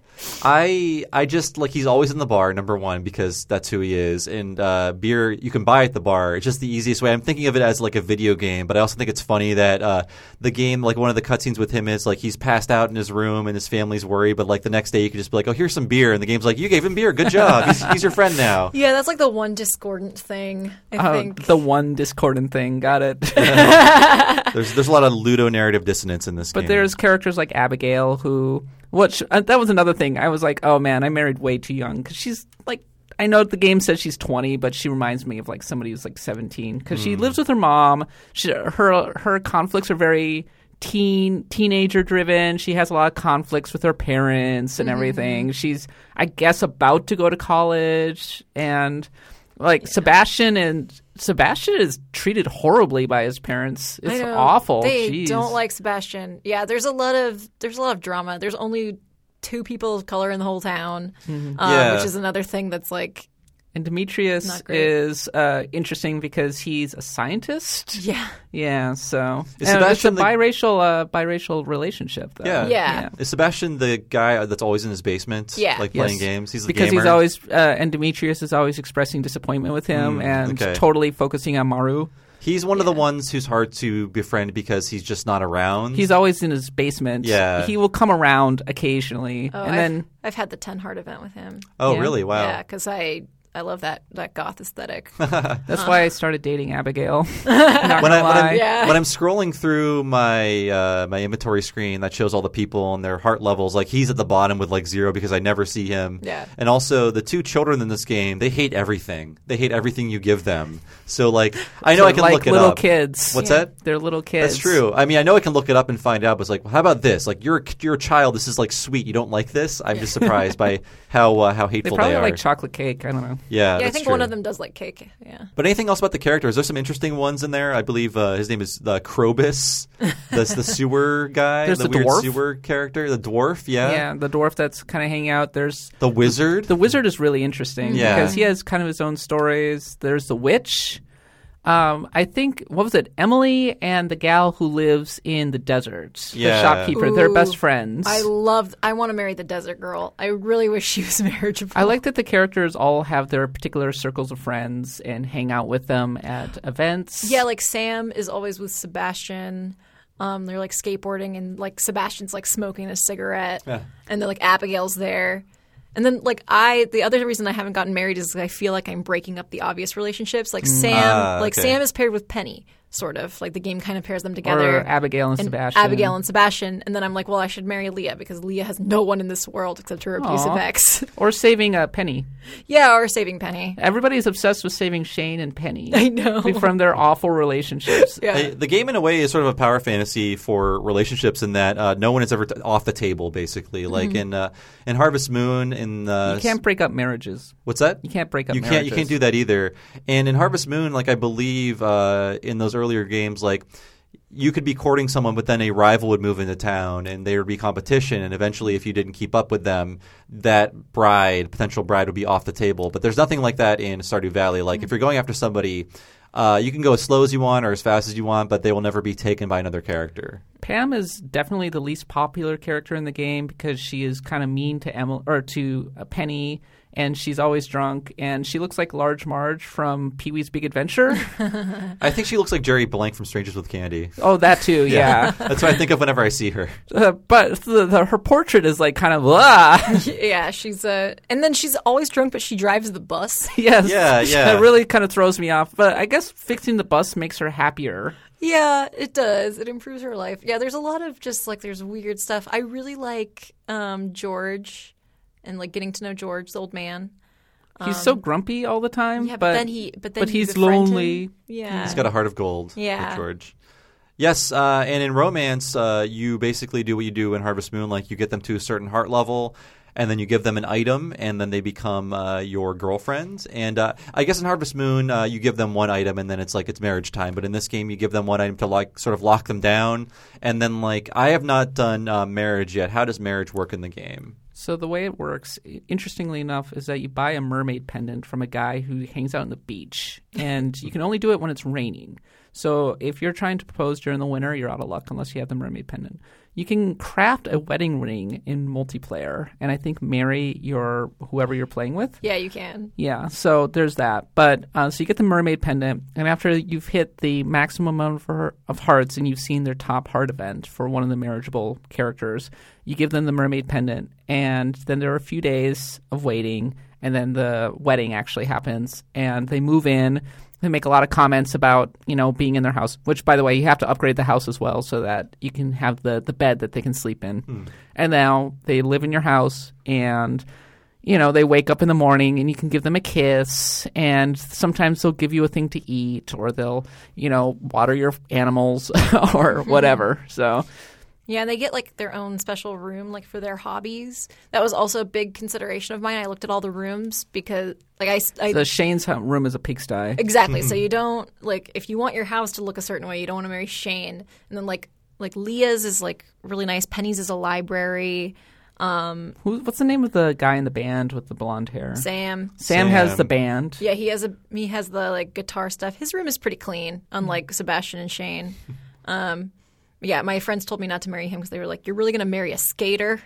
I I just like he's always in the bar, number one, because that's who he is. And uh, beer you can buy at the bar. It's just the easiest way. I'm thinking of it as like a video game, but I also think it's funny that uh, the game, like one of the cutscenes with him is like he's passed out in his room and his family's worried, but like the next day you could just be like, oh, here's some beer, and the game's like, you gave him beer, good job, he's, he's your friend now. Yeah, that's like the one discordant thing, I Oh, think. the one discordant thing. Got it. There's there's a lot of ludo-narrative dissonance in this But game. there's characters like Abigail who, which uh, that was another thing. I was like, oh man, I married way too young because she's like, I know the game says she's twenty, but she reminds me of like somebody who's like seventeen because Mm. she lives with her mom. She, her her conflicts are very teen teenager driven. She has a lot of conflicts with her parents and Mm-hmm. everything. She's, I guess, about to go to college, and like Sebastian and Sebastian is treated horribly by his parents. I It's know. awful. They Jeez. don't like Sebastian. Yeah, there's a lot of there's a lot of drama. There's only two people of color in the whole town, um, Yeah. which is another thing that's like, And Demetrius Not great. is uh, interesting because he's a scientist. yeah, Yeah, so Is and it's a Sebastian the- biracial uh, biracial relationship. Though. Yeah. Yeah. Is Sebastian the guy that's always in his basement, Yeah. like Yes. playing games? He's the because gamer. he's always uh, and Demetrius is always expressing disappointment with him Mm, and okay. totally focusing on Maru. He's one of the Yeah. ones who's hard to befriend because he's just not around. He's always in his basement. Yeah. He will come around occasionally, oh, and I've, then I've had the ten heart event with him. oh, yeah. really? Wow. Yeah, because I I love that that goth aesthetic. that's why I started dating Abigail. Not when, I, gonna when, I'm, lie. Yeah. when I'm scrolling through my uh, my inventory screen that shows all the people and their heart levels, like he's at the bottom with like zero because I never see him. Yeah. And also the two children in this game, they hate everything. They hate everything you give them. So like I know They're I can like look it little up. kids. What's Yeah. that? They're little kids. That's true. I mean, I know I can look it up and find out, but it's like, well, how about this? Like, you're a, you're a child. This is like sweet. You don't like this? I'm just surprised by how uh, how They hateful probably they are. like chocolate cake. I don't know. yeah, yeah, I that's think true. one of them does like cake. Yeah. But anything else about the characters? There's some interesting ones in there. I believe uh, his name is uh, Krobus. That's the sewer guy. There's the, the weird dwarf. sewer character. The dwarf, yeah. Yeah, the dwarf that's kind of hanging out. There's The wizard. the wizard is really interesting Yeah. because he has kind of his own stories. There's the witch. Um, I think what was it? Emily and the gal who lives in the desert. Yeah. The shopkeeper. They're Ooh, best friends. I love. I want to marry the desert girl. I really wish she was marriageable. I like that the characters all have their particular circles of friends and hang out with them at events. Yeah, like Sam is always with Sebastian. Um, they're like skateboarding, and like Sebastian's like smoking a cigarette, Yeah. and then like Abigail's there. And then like I, the other reason I haven't gotten married is I feel like I'm breaking up the obvious relationships. Like Sam, Ah, like okay. Sam is paired with Penny, sort of. Like the game kind of pairs them together. Or Abigail and, and Sebastian. Abigail and Sebastian, and then I'm like, well, I should marry Leah because Leah has no one in this world except her abusive Aw. ex. Or saving uh, Penny. Yeah, or saving Penny. Everybody's obsessed with saving Shane and Penny. I know. From their awful relationships. Yeah. Uh, the game, in a way, is sort of a power fantasy for relationships in that uh, no one is ever t- off the table, basically. Like in uh, in Harvest Moon, in uh, You can't break up marriages. what's that? You can't break up You marriages. can't you can't do that either. And in Harvest Moon, like I believe uh, in those earlier games, like you could be courting someone, but then a rival would move into town, and there would be competition. And eventually, if you didn't keep up with them, that bride, potential bride, would be off the table. But there's nothing like that in Stardew Valley. Like if you're going after somebody, uh, you can go as slow as you want or as fast as you want, but they will never be taken by another character. Pam is definitely the least popular character in the game because she is kind of mean to Emily or to uh, Penny, and she's always drunk, and she looks like Large Marge from Pee-wee's Big Adventure. I think she looks like Jerry Blank from Strangers with Candy. Oh, that too, yeah. That's what I think of whenever I see her. Uh, but the, the, her portrait is like kind of ah. Yeah, she's uh and then she's always drunk, but she drives the bus. Yes, Yeah, yeah. It really kind of throws me off. But I guess fixing the bus makes her happier. Yeah, it does. It improves her life. Yeah, there's a lot of just like there's weird stuff. I really like um George and like getting to know George, the old man. He's so grumpy all the time. Yeah, but, but then he but then but you he's befriend him. lonely. Yeah. He's got a heart of gold, Yeah. like George. Yes, uh, and in romance, uh, you basically do what you do in Harvest Moon. Like you get them to a certain heart level, and then you give them an item, and then they become uh, your girlfriends. And uh, I guess in Harvest Moon, uh, you give them one item, and then it's like it's marriage time. But in this game, you give them one item to like sort of lock them down, and then like I have not done uh, marriage yet. How does marriage work in the game? So the way it works, interestingly enough, is that you buy a mermaid pendant from a guy who hangs out on the beach, and you can only do it when it's raining. So if you're trying to propose during the winter, you're out of luck unless you have the mermaid pendant. You can craft a wedding ring in multiplayer, and I think marry your whoever you're playing with. Yeah, you can. Yeah, so there's that. But uh, so you get the mermaid pendant, and after you've hit the maximum amount of, of hearts and you've seen their top heart event for one of the marriageable characters, you give them the mermaid pendant, and then there are a few days of waiting, and then the wedding actually happens, and they move in. They make a lot of comments about, you know, being in their house, which, by the way, you have to upgrade the house as well so that you can have the, the bed that they can sleep in. Hmm. And now they live in your house, and you know, they wake up in the morning and you can give them a kiss, and sometimes they'll give you a thing to eat, or they'll, you know, water your animals or whatever. So, yeah, they get like their own special room like for their hobbies. That was also a big consideration of mine. I looked at all the rooms because like I, I the Shane's room is a pigsty. Exactly. So you don't like if you want your house to look a certain way, you don't want to marry Shane. And then like like Leah's is like really nice. Penny's is a library. Um, Who, what's the name of the guy in the band with the blonde hair? Sam. Sam. Sam has the band. Yeah, he has a he has the like guitar stuff. His room is pretty clean, unlike Sebastian and Shane. Um, yeah, my friends told me not to marry him because they were like, "You're really going to marry a skater?"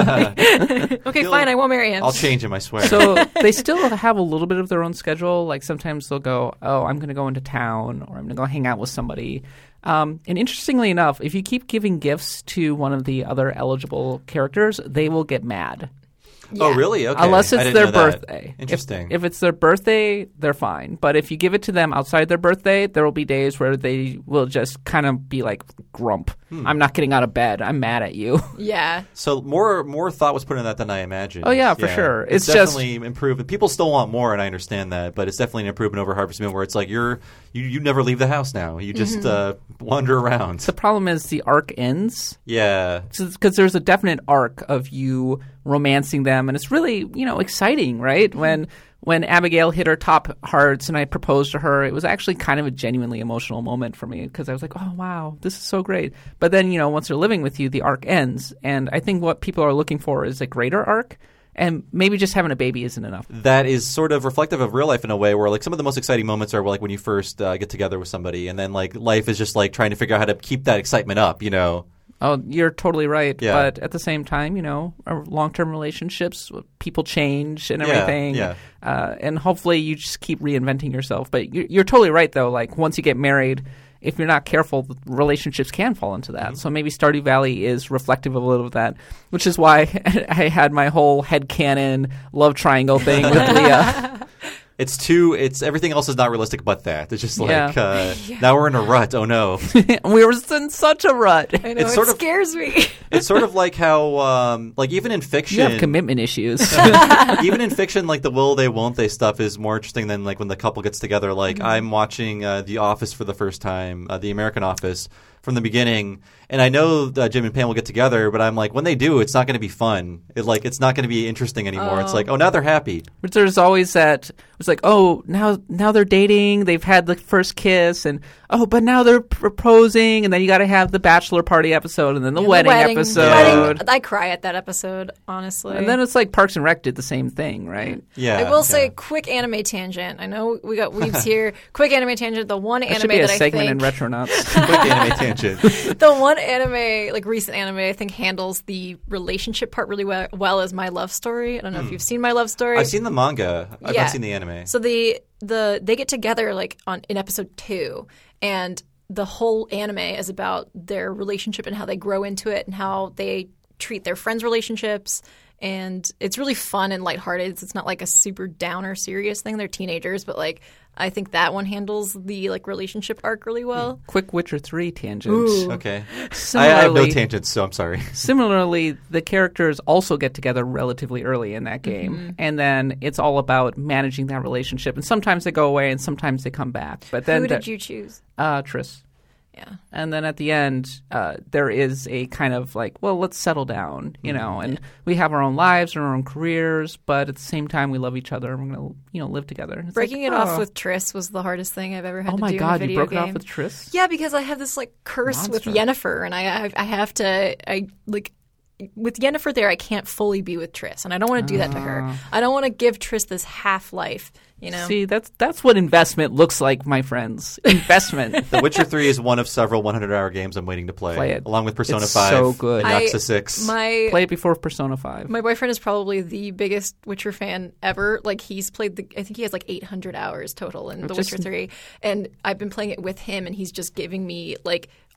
Okay, fine, I won't marry him. I'll change him, I swear. So they still have a little bit of their own schedule. Like sometimes they'll go, "Oh, I'm going to go into town," or "I'm going to go hang out with somebody." Um, and interestingly enough, if you keep giving gifts to one of the other eligible characters, they will get mad. Yeah. Oh, really? Okay. Unless I it's didn't their know that. birthday. Interesting. If, if it's their birthday, they're fine. But if you give it to them outside their birthday, there will be days where they will just kind of be like, grump. Hmm. I'm not getting out of bed. I'm mad at you. Yeah. So more more thought was put in that than I imagined. Oh, yeah, for sure. It's, It's definitely just- improved. People still want more, and I understand that. But it's definitely an improvement over Harvest Moon, where it's like you're you, you never leave the house now. You just Mm-hmm. uh, wander around. The problem is the arc ends. Yeah. Because there's a definite arc of you romancing them, and it's really, you know, exciting, right? Mm-hmm. When when Abigail hit her top hearts and I proposed to her, it was actually kind of a genuinely emotional moment for me because I was like, oh, wow, this is so great. But then, you know, once they're living with you, the arc ends. And I think what people are looking for is a greater arc. And maybe just having a baby isn't enough. That is sort of reflective of real life in a way where like some of the most exciting moments are like when you first uh, get together with somebody, and then like life is just like trying to figure out how to keep that excitement up, you know? Oh, you're totally right. Yeah. But at the same time, you know, our long-term relationships, people change and Yeah, everything. yeah. Uh, and hopefully you just keep reinventing yourself. But you're, you're totally right, though. Like, once you get married, if you're not careful, relationships can fall into that. Mm-hmm. So maybe Stardew Valley is reflective of a little of that, which is why I had my whole headcanon love triangle thing with Leah. It's too. It's everything else is not realistic, but that. It's just like Yeah. uh, now we're in a rut. Oh no! We were in such a rut. I know, It's it sort of- scares me. It's sort of like how, um, like even in fiction, You have commitment issues. even in fiction, like the will they won't they stuff is more interesting than like when the couple gets together. Like Mm-hmm. I'm watching uh, The Office for the first time, uh, the American Office from the beginning, and I know uh, Jim and Pam will get together, but I'm like, when they do, it's not going to be fun. It like it's not going to be interesting anymore. It's like, oh, now they're happy. But there's always that. It's like, oh, now now they're dating. They've had the first kiss, and oh, but now they're proposing, and then you got to have the bachelor party episode, and then the, Yeah, the wedding, wedding- episode, wedding- I cry at that episode, honestly. and then it's like Parks and Rec did the same thing, right? Yeah, I will yeah. say, quick anime tangent. I know we got weebs here. Quick anime tangent. The one That anime should be a that I segment think in Retronauts. Quick anime tangent. the one anime, like recent anime, I think handles the relationship part really well, well as My Love Story. I don't know if you've seen My Love Story. I've seen the manga. I've Yeah. not seen the anime. So the the they get together like on in episode two, and the whole anime is about their relationship and how they grow into it and how they treat their friends' relationships. And it's really fun and lighthearted. It's, it's not like a super downer, serious thing. They're teenagers, but like I think that one handles the like relationship arc really well. Quick Witcher three tangent. Ooh. Okay, I, I have no Similarly, tangents, so I'm sorry. Similarly, the characters also get together relatively early in that game, Mm-hmm. and then it's all about managing that relationship. And sometimes they go away, and sometimes they come back. But then Who the- did you choose? Uh, Triss. Yeah. And then at the end, uh, there is a kind of like, well, let's settle down, you know, and we have our own lives and our own careers, but at the same time, we love each other and we're going to, you know, live together. And it's Breaking like, it off oh. with Triss was the hardest thing I've ever had Oh to my do God, in a you video broke game. it off with Triss? Yeah, because I have this like curse Monster. with Yennefer, and I have, I have to I like with Yennefer there. I can't fully be with Triss, and I don't want to do that to her. I don't want to give Triss this half life. You know, See, that's that's what investment looks like, my friends. Investment. The Witcher three is one of several hundred hour games I'm waiting to play, Play it. along with Persona It's five, so good. and I- Yakuza six. my Play it before Persona five. my boyfriend is probably the biggest Witcher fan ever. Like he's played the, I think he has like eight hundred hours total in The Just- Witcher three, and I've been playing it with him, and he's just giving me like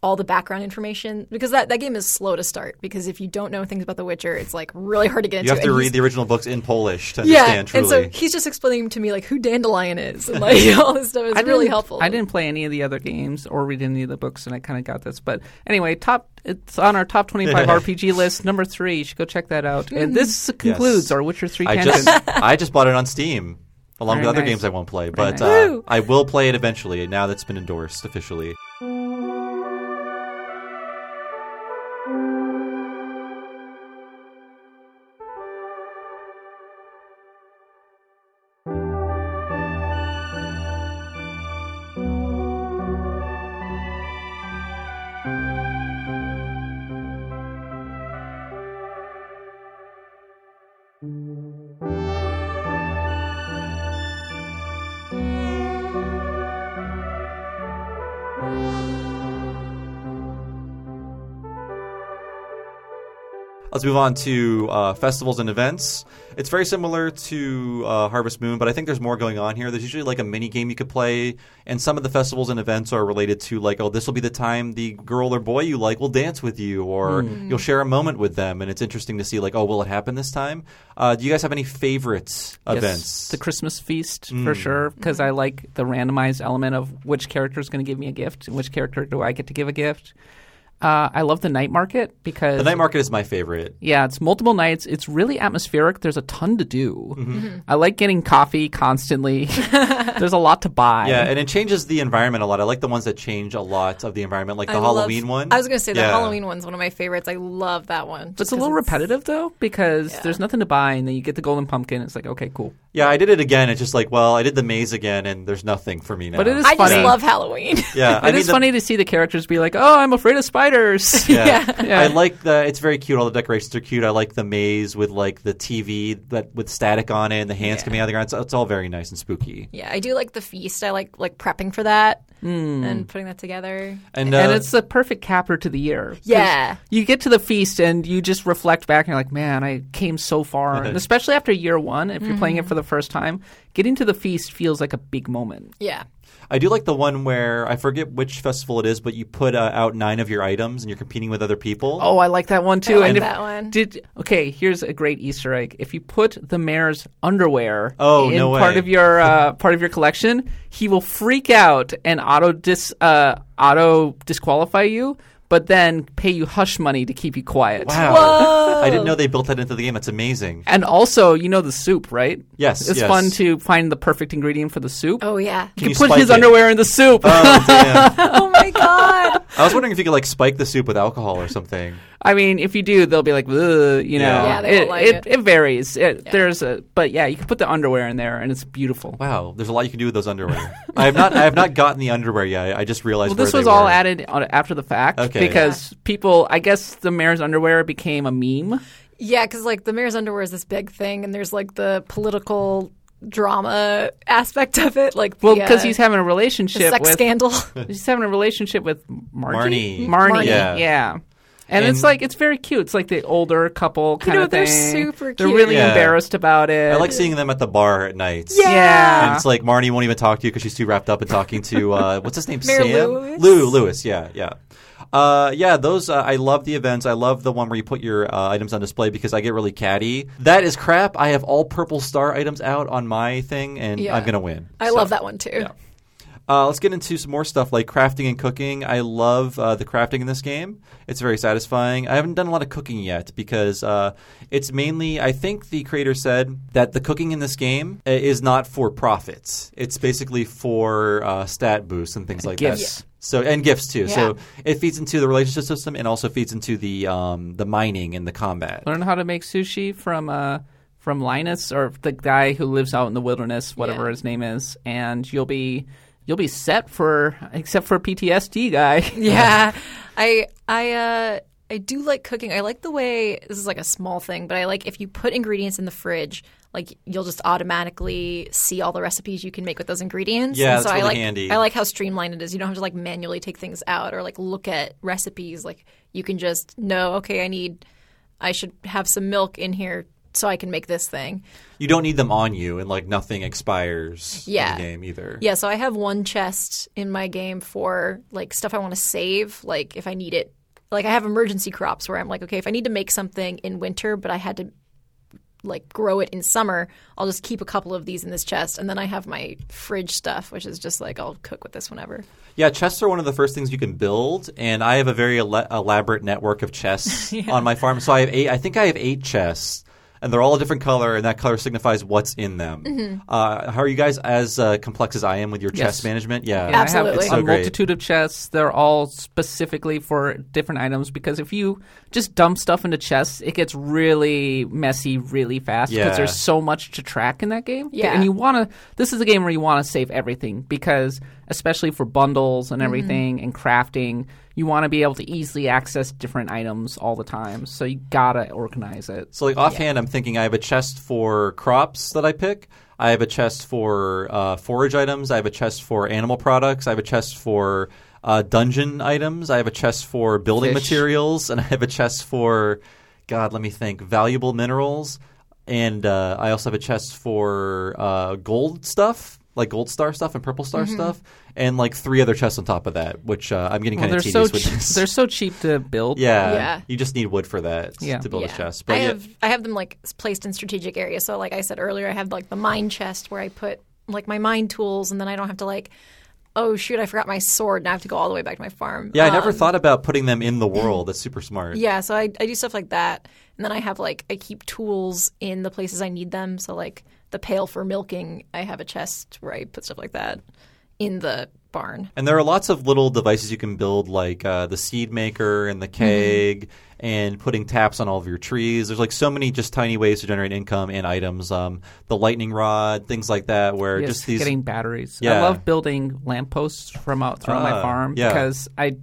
all the background information because that, that game is slow to start because if you don't know things about The Witcher, it's like really hard to get into. You have to and read he's- the original books in Polish to Yeah, understand truly. and so he's just explaining to me like who Dandelion is and like all this stuff is I really didn't- helpful. I didn't play any of the other games or read any of the books, and I kind of got this. But anyway, top it's on our top twenty-five R P G list, number three. You should go check that out. And this concludes Yes. our Witcher three I tangent. just I just bought it on Steam along Very with other nice. games I won't play, Very but nice. uh, Woo! I will play it eventually. Now that's been endorsed officially. Let's move on to uh, festivals and events. It's very similar to uh, Harvest Moon, but I think there's more going on here. There's usually like a mini game you could play, and some of the festivals and events are related to like, oh, this will be the time the girl or boy you like will dance with you, or you'll share a moment with them, and it's interesting to see like, oh, will it happen this time? Uh, do you guys have any favorite Yes, events? the Christmas feast for sure, because I like the randomized element of which character is going to give me a gift and which character do I get to give a gift. Uh, I love the night market because The night market is my favorite. yeah, it's multiple nights. It's really atmospheric. There's a ton to do. Mm-hmm. I like getting coffee constantly. There's a lot to buy. Yeah, and it changes the environment a lot. I like the ones that change a lot of the environment, like the I love- Halloween one. I was going to say the Yeah. Halloween one's one of my favorites. I love that one. But it's a little repetitive though because Yeah. there's nothing to buy, and then you get the golden pumpkin. It's like okay, cool. Yeah, I did it again. It's just like, well, I did the maze again, and there's nothing for me now. But it is I just funny. love Halloween. Yeah, I It mean, is the- funny to see the characters be like, "Oh, I'm afraid of spiders." Yeah. Yeah. I like the. It's very cute. All the decorations are cute. I like the maze with like the T V that with static on it, and the hands Yeah. coming out of the ground. It's, it's all very nice and spooky. Yeah, I do like the feast. I like like prepping for that Hmm. and putting that together. And, uh, and it's the perfect capper to the year. 'Cause Yeah. You get to the feast and you just reflect back and you're like, man, I came so far. And especially after year one, if you're playing it for the first time, getting to the feast feels like a big moment. Yeah. I do like the one where I forget which festival it is, but you put uh, out nine of your items and you're competing with other people. Oh, I like that one too. like and if- that one. Did okay? Here's a great Easter egg. If you put the mayor's underwear Oh, in no way. part of your uh, part of your collection, he will freak out and auto dis uh, auto disqualify you, but then pay you hush money to keep you quiet. Wow! Whoa. I didn't know they built that into the game. That's amazing. And also, you know the soup, right? Yes, It's yes. fun to find the perfect ingredient for the soup. Oh yeah. you you can put spike his it? underwear in the soup. Oh damn! Oh my god. I was wondering if you could like spike the soup with alcohol or something. I mean, if you do, they'll be like, "Ugh," you know. Yeah. Yeah, they it, won't like it, it. it varies. It, There's a, but yeah, you can put the underwear in there, and it's beautiful. Wow, there's a lot you can do with those underwear. I have not. I have not gotten the underwear yet. I just realized. Well, this where was they all were. added on, after the fact Okay. because people, I guess, the mayor's underwear became a meme. Yeah, because like the mayor's underwear is this big thing, and there's like the political drama aspect of it, like the, Well, because uh, he's having a the relationship sex with scandal. he's having a relationship with Margie? Marnie. Marnie, Marnie. yeah. Yeah. And, And- it's like it's very cute. It's like the older couple kind know, of they're thing. super They're cute. really Yeah. embarrassed about it. I like seeing them at the bar at night. Yeah. Yeah. And it's like Marnie won't even talk to you because she's too wrapped up in talking to uh, what's his name? Mayor Sam. Lewis? Lou Lewis. Yeah, yeah. Uh, yeah, those uh, I love the events. I love the one where you put your uh, items on display because I get really catty. That is crap. I have all purple star items out on my thing, and Yeah. I'm gonna win. I So, love that one too. yeah. Uh, let's get into some more stuff like crafting and cooking. I love uh, the crafting in this game. It's very satisfying. I haven't done a lot of cooking yet because uh, it's mainly, I think the creator said that the cooking in this game uh, is not for profits. It's basically for uh, stat boosts and things like gifts. that. So and gifts too. Yeah. So it feeds into the relationship system and also feeds into the um, the mining and the combat. Learn how to make sushi from uh, from Linus or the guy who lives out in the wilderness, whatever Yeah. his name is, and you'll be you'll be set for except for P T S D guy. Yeah. I I uh I do like cooking. I like the way this is like a small thing, but I like if you put ingredients in the fridge, like you'll just automatically see all the recipes you can make with those ingredients. Yeah, and so that's I really like handy. I like how streamlined it is. You don't have to like manually take things out or like look at recipes. Like you can just know, okay, I need I should have some milk in here so I can make this thing. You don't need them on you, and like nothing expires Yeah. in the game either. Yeah, so I have one chest in my game for like stuff I want to save, like if I need it. Like I have emergency crops where I'm like, okay, if I need to make something in winter, but I had to like grow it in summer, I'll just keep a couple of these in this chest, and then I have my fridge stuff, which is just like I'll cook with this whenever. Yeah, chests are one of the first things you can build, and I have a very el- elaborate network of chests Yeah. on my farm. So I have eight. I think I have eight chests, and they're all a different color, and that color signifies what's in them. Mm-hmm. Uh, how are you guys as uh, complex as I am with your Yes. chest management? Yeah, Yeah, Absolutely. I have It's so a great. multitude of chests. They're all specifically for different items because if you just dump stuff into chests, it gets really messy really fast because Yeah. there's so much to track in that game. Yeah. And you want to – this is a game where you want to save everything because especially for bundles and everything and crafting, you want to be able to easily access different items all the time. So you got to organize it. So like offhand, I'm thinking I have a chest for crops that I pick. I have a chest for uh, forage items. I have a chest for animal products. I have a chest for uh, dungeon items. I have a chest for building Fish. materials, and I have a chest for, God, let me think, valuable minerals. And uh, I also have a chest for uh, gold stuff, like gold star stuff and purple star stuff, and like three other chests on top of that, which uh, I'm getting Well, kind they're of so tedious with cheap. this. They're so cheap to build. yeah, Yeah. you just need wood for that Yeah. to build Yeah. a chest. I But yeah, have I have them like placed in strategic areas. So like I said earlier, I have like the mine chest where I put like my mine tools, and then I don't have to like, oh shoot, I forgot my sword, and I have to go all the way back to my farm. yeah, I never Um, thought about putting them in the world. That's super smart. Yeah, so I, I do stuff like that. And then I have like, I keep tools in the places I need them. So like the pail for milking, I have a chest where I put stuff like that in the barn. And there are lots of little devices you can build, like uh, the seed maker and the keg, and putting taps on all of your trees. There's like so many just tiny ways to generate income and items. Um, the lightning rod, things like that, where Yes, just these. getting batteries. Yeah. I love building lampposts from out throughout my Ah, farm yeah. because I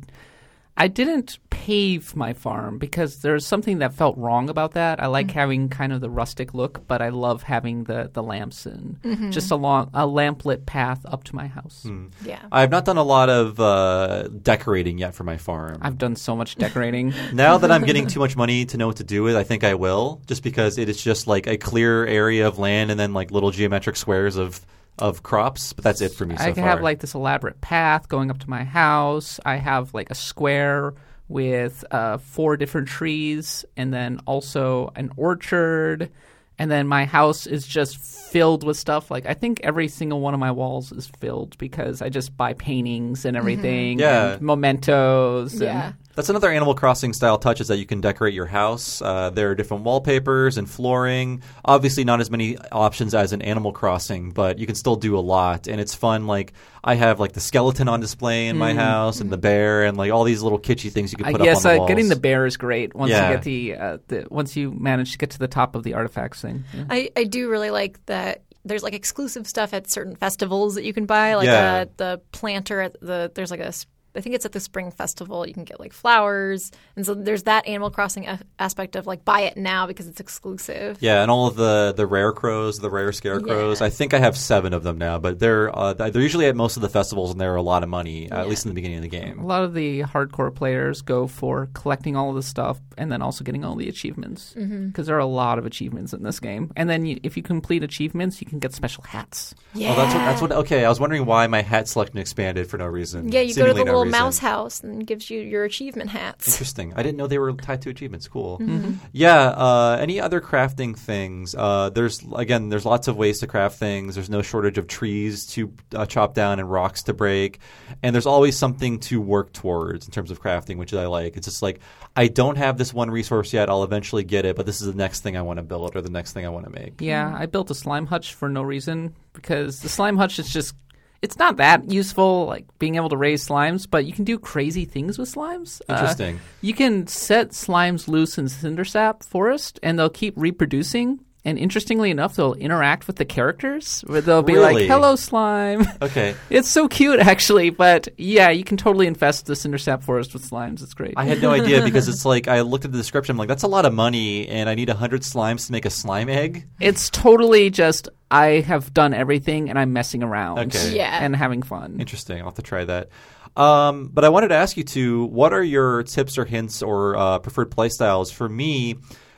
I didn't pave my farm because there's something that felt wrong about that. I like having kind of the rustic look, but I love having the, the lamps and just a long a lamplit path up to my house. Yeah. I have not done a lot of uh, decorating yet for my farm. I've done so much decorating. Now that I'm getting too much money to know what to do with, I think I will, just because it is just like a clear area of land and then like little geometric squares of of crops. But that's it for me so I far. have like this elaborate path going up to my house. I have like a square with uh, four different trees and then also an orchard. And then my house is just filled with stuff. Like I think every single one of my walls is filled because I just buy paintings and everything, Yeah. and mementos. Yeah. And That's another Animal Crossing style touch is that you can decorate your house. Uh, there are different wallpapers and flooring. Obviously, not as many options as in Animal Crossing, but you can still do a lot. And it's fun. Like I have like the skeleton on display in my house, and the bear, and like all these little kitschy things you can I put up guess on the uh, walls. getting the bear is great once Yeah. you get the, uh, the once you manage to get to the top of the artifacts thing. Yeah. I, I do really like that there's like exclusive stuff at certain festivals that you can buy. Like Yeah. uh, the planter at the there's like a s- I think it's at the spring festival. You can get like flowers, and so there's that Animal Crossing a- aspect of like buy it now because it's exclusive. Yeah, and all of the, the rare crows, the rare scarecrows. Yeah. I think I have seven of them now, but they're uh, they're usually at most of the festivals, and they're a lot of money, uh, at Yeah. least in the beginning of the A game. lot of the hardcore players go for collecting all of the stuff and then also getting all the achievements because Mm-hmm. there are a lot of achievements in this game. And then you, if you complete achievements, you can get special hats. Yeah, Oh, that's what, that's what. Okay, I was wondering why my hat selection expanded for no reason. yeah. You go to the Seemingly no little reason. mouse house and it gives you your achievement hats. Interesting. I didn't know they were tied to achievements. Cool. Mm-hmm. Yeah. Uh, any other crafting things? Uh, there's again, there's lots of ways to craft things. There's no shortage of trees to uh, chop down and rocks to break, and there's always something to work towards in terms of crafting, which I like. It's just like I don't have this one resource yet. I'll eventually get it, but this is the next thing I want to build or the next thing I want to make. Yeah, I built a slime hutch for no reason because the slime hutch is just it's not that useful, like being able to raise slimes, but you can do crazy things with slimes. Uh, Interesting. you can set slimes loose in Cindersap Forest, and they'll keep reproducing. And interestingly enough, they'll interact with the characters. Where they'll be Really? like, "Hello, slime." Okay. It's so cute, actually. But yeah, you can totally infest the Cindersap Forest with slimes. It's great. I had no idea because it's like I looked at the description. I'm like, that's a lot of money, and I need a hundred slimes to make a slime egg. It's totally just I have done everything, and I'm messing around. Okay. Yeah. and having fun. Interesting. I'll have to try that. Um, but I wanted to ask you too, what are your tips or hints or uh, preferred playstyles? For me,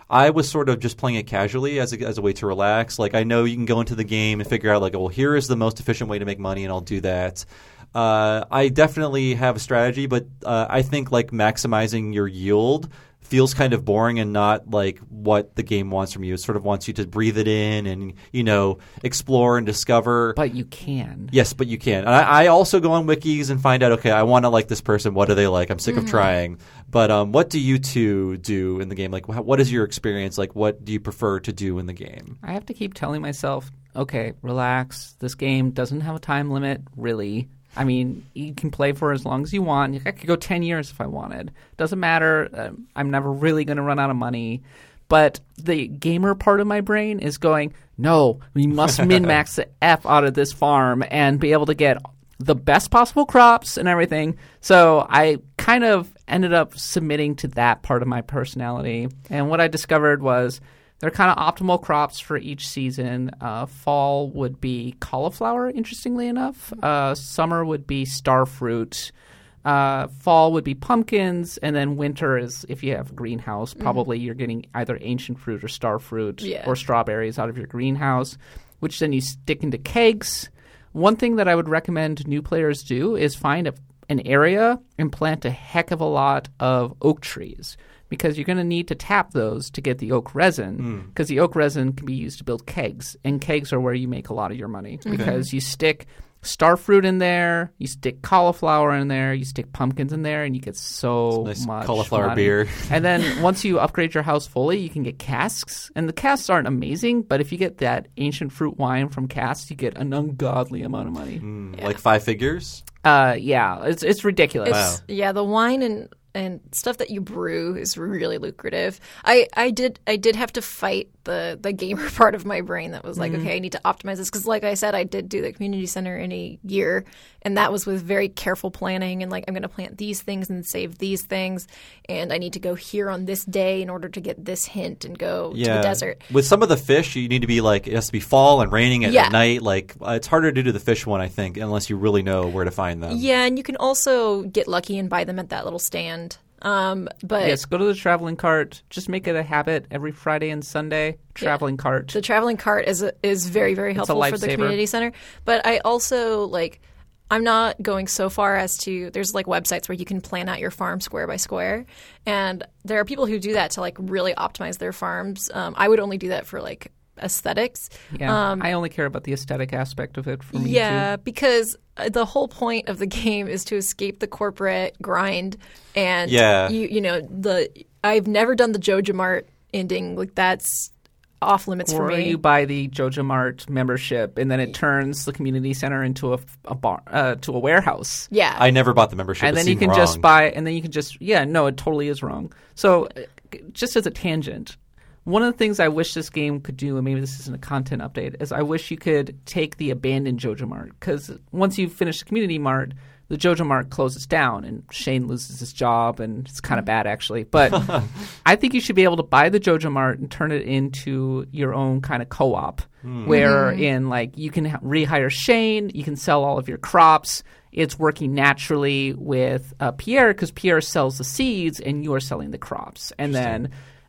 I was sort of just playing it casually as a, as a way to relax. Like, I know you can go into the game and figure out, like, well, here is the most efficient way to make money, and I'll do that. Uh, I definitely have a strategy, but uh, I think, like, maximizing your yield feels kind of boring and not like what the game wants from you. It sort of wants you to breathe it in and, you know, explore and discover. But you can. Yes, but you can. And I, I also go on wikis and find out, okay, I want to like this person. What do they like? I'm sick mm-hmm. of trying. But um, what do you two do in the game? Like, what is your experience? Like, what do you prefer to do in the game? I have to keep telling myself, okay, relax. This game doesn't have a time limit, really. I mean, you can play for as long as you want. I could go ten years if I wanted. Doesn't matter. Uh, I'm never really going to run out of money. But the gamer part of my brain is going, no, we must min-max the F out of this farm and be able to get the best possible crops and everything. So I kind of ended up submitting to that part of my personality. And what I discovered was they're kind of optimal crops for each season. Uh, fall would be cauliflower, interestingly enough. Uh, summer would be starfruit. Uh, fall would be pumpkins. And then winter is, if you have a greenhouse, probably mm-hmm. you're getting either ancient fruit or starfruit yeah. or strawberries out of your greenhouse, which then you stick into kegs. One thing that I would recommend new players do is find a, an area and plant a heck of a lot of oak trees, because you're going to need to tap those to get the oak resin, because mm. the oak resin can be used to build kegs, and kegs are where you make a lot of your money okay. because you stick starfruit in there, you stick cauliflower in there, you stick pumpkins in there, and you get so nice much cauliflower money. beer. And then once you upgrade your house fully, you can get casks, and the casks aren't amazing, but if you get that ancient fruit wine from casks, you get an ungodly amount of money. Mm, yeah. Like five figures? Uh, yeah, it's it's ridiculous. It's, wow. Yeah, the wine and and stuff that you brew is really lucrative. I, I did I did have to fight the, the gamer part of my brain that was like, mm-hmm. okay, I need to optimize this. Because like I said, I did do the community center in a year, and that was with very careful planning. And like, I'm going to plant these things and save these things. And I need to go here on this day in order to get this hint and go yeah. to the desert. With some of the fish, you need to be like, it has to be fall and raining at, yeah. at night. Like, uh, it's harder to do the fish one, I think, unless you really know where to find them. Yeah, and you can also get lucky and buy them at that little stand. Um, but yes, go to the traveling cart. Just make it a habit every Friday and Sunday. Traveling yeah. cart. The traveling cart is a, is very very helpful for the community center. But I also like. I'm not going so far as to there's like websites where you can plan out your farm square by square, and there are people who do that to like really optimize their farms. Um, I would only do that for like aesthetics. Yeah, um, I only care about the aesthetic aspect of it for me yeah, too. because the whole point of the game is to escape the corporate grind, and yeah. you you know the I've never done the Joja Mart ending. Like that's off limits or for me. Or you buy the Joja Mart membership, and then it turns the community center into a, a bar uh, to a warehouse. Yeah, I never bought the membership. And it then you can wrong. just buy, and then you can just yeah, no, it totally is wrong. So, just as a tangent. One of the things I wish this game could do, and maybe this isn't a content update, is I wish you could take the abandoned Joja Mart. Because once you finish the Community Mart, the Joja Mart closes down, and Shane loses his job, and it's kind of bad, actually. But I think you should be able to buy the Joja Mart and turn it into your own kind of co-op, mm. wherein like you can rehire Shane, you can sell all of your crops. It's working naturally with uh, Pierre, because Pierre sells the seeds, and you are selling the crops. And then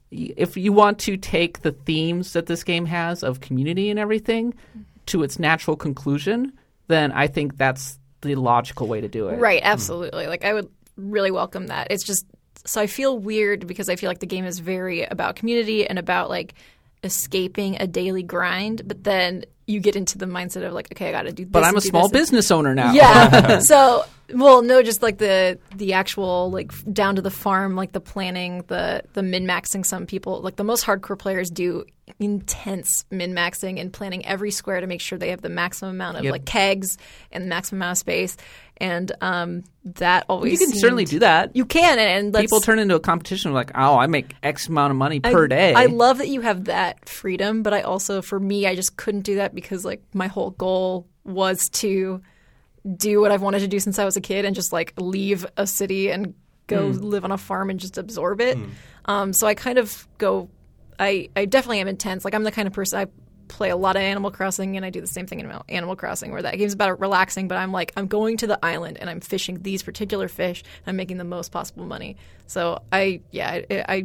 if you want to take the themes that this game has of community and everything to its natural conclusion, then I think that's the logical way to do it. Right, absolutely. Mm. Like I would really welcome that. It's just so I feel weird because I feel like the game is very about community and about like escaping a daily grind, but then you get into the mindset of like, okay, I got to do this. But I'm a do small this. business owner now. Yeah. So, well, no, just like the the actual like down to the farm, like the planning, the the min maxing. Some people like the most hardcore players do intense min maxing and planning every square to make sure they have the maximum amount of yep. like kegs and the maximum amount of space. And um, that always you can seemed, certainly do that. You can, and, and let's, people turn into a competition like, oh, I make X amount of money per I, day. I love that you have that freedom, but I also, for me, I just couldn't do that because like my whole goal was to do what I've wanted to do since I was a kid and just like leave a city and go mm. live on a farm and just absorb it. Mm. Um, so I kind of go. I I definitely am intense. Like I'm the kind of person I. play a lot of Animal Crossing, and I do the same thing in Animal Crossing where that game's about relaxing, but I'm like, I'm going to the island and I'm fishing these particular fish and I'm making the most possible money. So I, yeah, I, I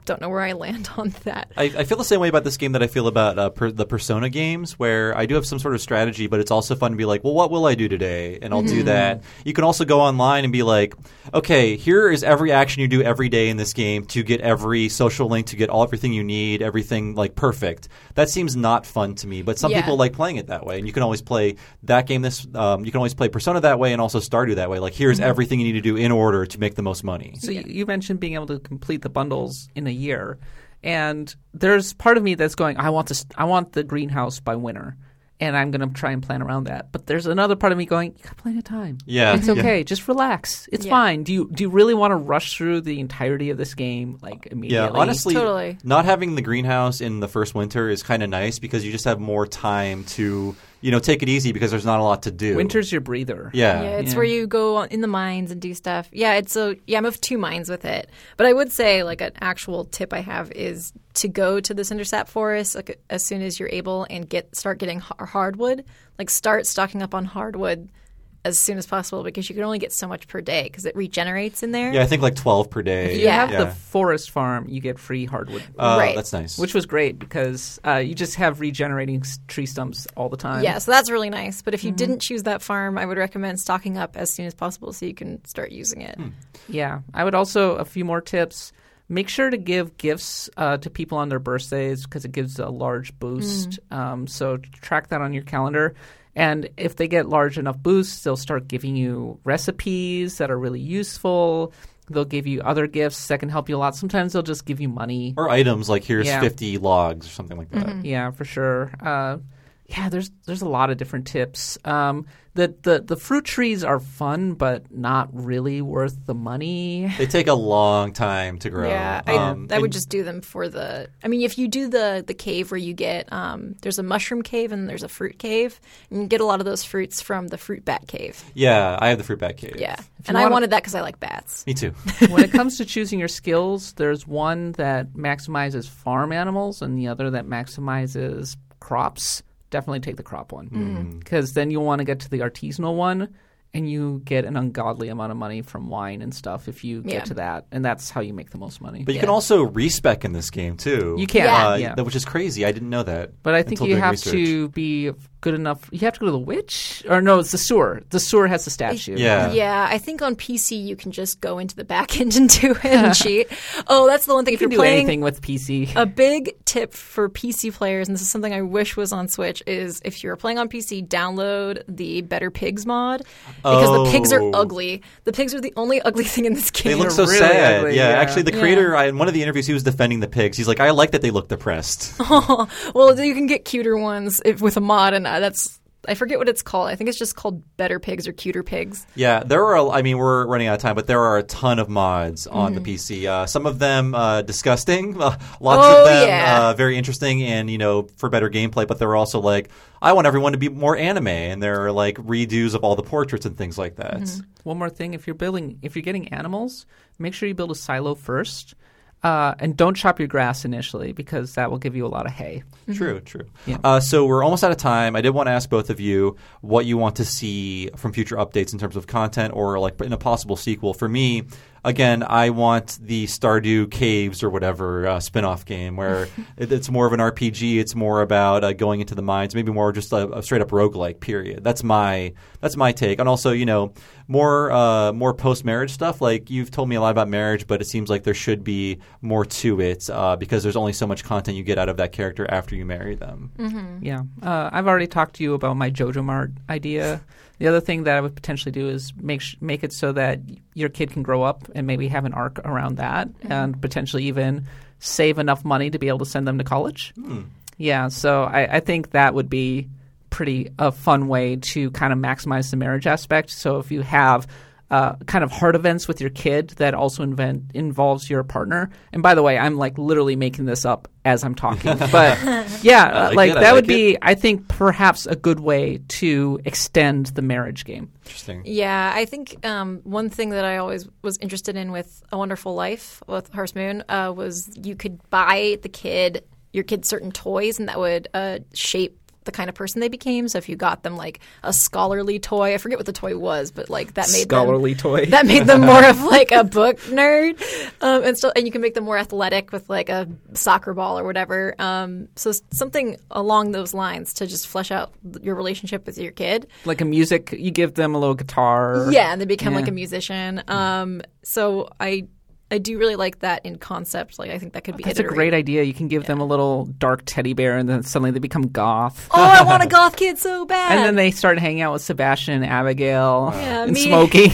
don't know where I land on that. I, I feel the same way about this game that I feel about uh, per, the Persona games, where I do have some sort of strategy, but it's also fun to be like, well, what will I do today? And I'll mm-hmm. do that. You can also go online and be like, okay, here is every action you do every day in this game to get every social link, to get all everything you need, everything like perfect. That seems not fun to me, but some yeah. people like playing it that way. And you can always play that game this um, you can always play Persona that way and also Stardew that way. Like, here's mm-hmm. everything you need to do in order to make the most money. So yeah. you mentioned being able to complete the bundles in a year, and there's part of me that's going, I want to, I want the greenhouse by winter, and I'm going to try and plan around that. But there's another part of me going, you got plenty of time. Yeah, it's okay. Yeah. Just relax. It's yeah. fine. Do you do you really want to rush through the entirety of this game like immediately? Yeah, honestly, totally. Not having the greenhouse in the first winter is kind of nice because you just have more time to, you know, take it easy because there's not a lot to do. Winter's your breather. Yeah. Yeah, it's yeah. where you go in the mines and do stuff. Yeah, it's so yeah, I'm of two minds with it. But I would say like an actual tip I have is to go to the Cindersap forest like as soon as you're able and get start getting h- hardwood. Like start stocking up on hardwood as soon as possible because you can only get so much per day because it regenerates in there. Yeah, I think like twelve per day. If you Yeah. have yeah. the forest farm, you get free hardwood. Uh, Right. That's nice. Which was great because uh, you just have regenerating s- tree stumps all the time. Yeah, so that's really nice. But if you Mm-hmm. didn't choose that farm, I would recommend stocking up as soon as possible so you can start using it. Hmm. Yeah. I would also, a few more tips. Make sure to give gifts uh, to people on their birthdays because it gives a large boost. Mm. Um, so track that on your calendar. And if they get large enough boosts, they'll start giving you recipes that are really useful. They'll give you other gifts that can help you a lot. Sometimes they'll just give you money. Or items like here's Yeah. fifty logs or something like that. Mm-hmm. Yeah, for sure. Uh, yeah, there's there's a lot of different tips. Um, the, the the fruit trees are fun, but not really worth the money. They take a long time to grow. Yeah, I, Um, I would and- just do them for the. I mean, if you do the the cave where you get um, there's a mushroom cave and there's a fruit cave, and you get a lot of those fruits from the fruit bat cave. Yeah, I have the fruit bat cave. Yeah, you and I wanna- wanted that because I like bats. Me too. When it comes to choosing your skills, there's one that maximizes farm animals and the other that maximizes crops. Definitely take the crop one because then you'll want to get to the artisanal one and you get an ungodly amount of money from wine and stuff if you get Yeah. to that, and that's how you make the most money. But you Yeah. can also respec in this game too. You can, uh, yeah. that- which is crazy. I didn't know that. But I think until you doing have research. to be good enough. You have to go to the witch, or no, it's the sewer. The sewer has the statue. Yeah. Yeah, I think on P C you can just go into the back end and do it and cheat. Oh, that's the one thing. You If can you're do playing anything with P C. a big tip for P C players, and this is something I wish was on Switch, is if you're playing on P C, download the Better Pigs mod because the pigs are Oh. ugly. The pigs are the only ugly thing in this game. They look They're so really sad. ugly, yeah. yeah. actually, the Yeah. creator, I, in one of the interviews, he was defending the pigs. He's like, I like that they look depressed. Well, you can get cuter ones if, with a mod, and uh, that's I forget what it's called. I think it's just called Better Pigs or Cuter Pigs. Yeah, there are. a- I mean, we're running out of time, but there are a ton of mods on Mm-hmm. the P C. Uh, some of them uh, disgusting, uh, lots Oh, of them yeah. uh, very interesting, and you know, for better gameplay. But they're also like, I want everyone to be more anime, and they're like redos of all the portraits and things like that. Mm-hmm. One more thing: if you're building, if you're getting animals, make sure you build a silo first, uh, and don't chop your grass initially because that will give you a lot of hay. True, true. Yeah. Uh, so we're almost out of time. I did want to ask both of you what you want to see from future updates in terms of content or like in a possible sequel. For me, again, I want the Stardew Caves or whatever uh, spin-off game where it, it's more of an R P G. It's more about uh, going into the mines, maybe more just a, a straight-up roguelike, period. That's my that's my take. And also, you know, more uh, more post-marriage stuff. Like you've told me a lot about marriage, but it seems like there should be more to it uh, because there's only so much content you get out of that character after you marry them. Mm-hmm. Yeah, uh, I've already talked to you about my JoJo Mart idea. The other thing that I would potentially do is make sh- make it so that your kid can grow up and maybe have an arc around that, Mm-hmm. and potentially even save enough money to be able to send them to college. Hmm. Yeah, so I, I think that would be pretty a fun way to kind of maximize the marriage aspect. So if you have uh, kind of heart events with your kid that also invent, involves your partner. And by the way, I'm like literally making this up as I'm talking. But yeah, I like like it, I that would like be, I think, perhaps a good way to extend the marriage game. Interesting. Yeah, I think um, one thing that I always was interested in with A Wonderful Life with Harvest Moon uh, was you could buy the kid, your kid certain toys, and that would uh, shape the kind of person they became. So if you got them like a scholarly toy, I forget what the toy was, but like that made scholarly them, toy. That made them more of like a book nerd, um, and so and you can make them more athletic with like a soccer ball or whatever. Um, so something along those lines to just flesh out your relationship with your kid. Like a music, you give them a little guitar. Yeah, and they become Yeah. like a musician. Um, so I. I do really like that in concept. Like, I think that could be That's a iterated. great idea. You can give them a little dark teddy bear, and then suddenly they become goth. Oh, I want a goth kid so bad. And then they start hanging out with Sebastian and Abigail Yeah, and me- Smokey.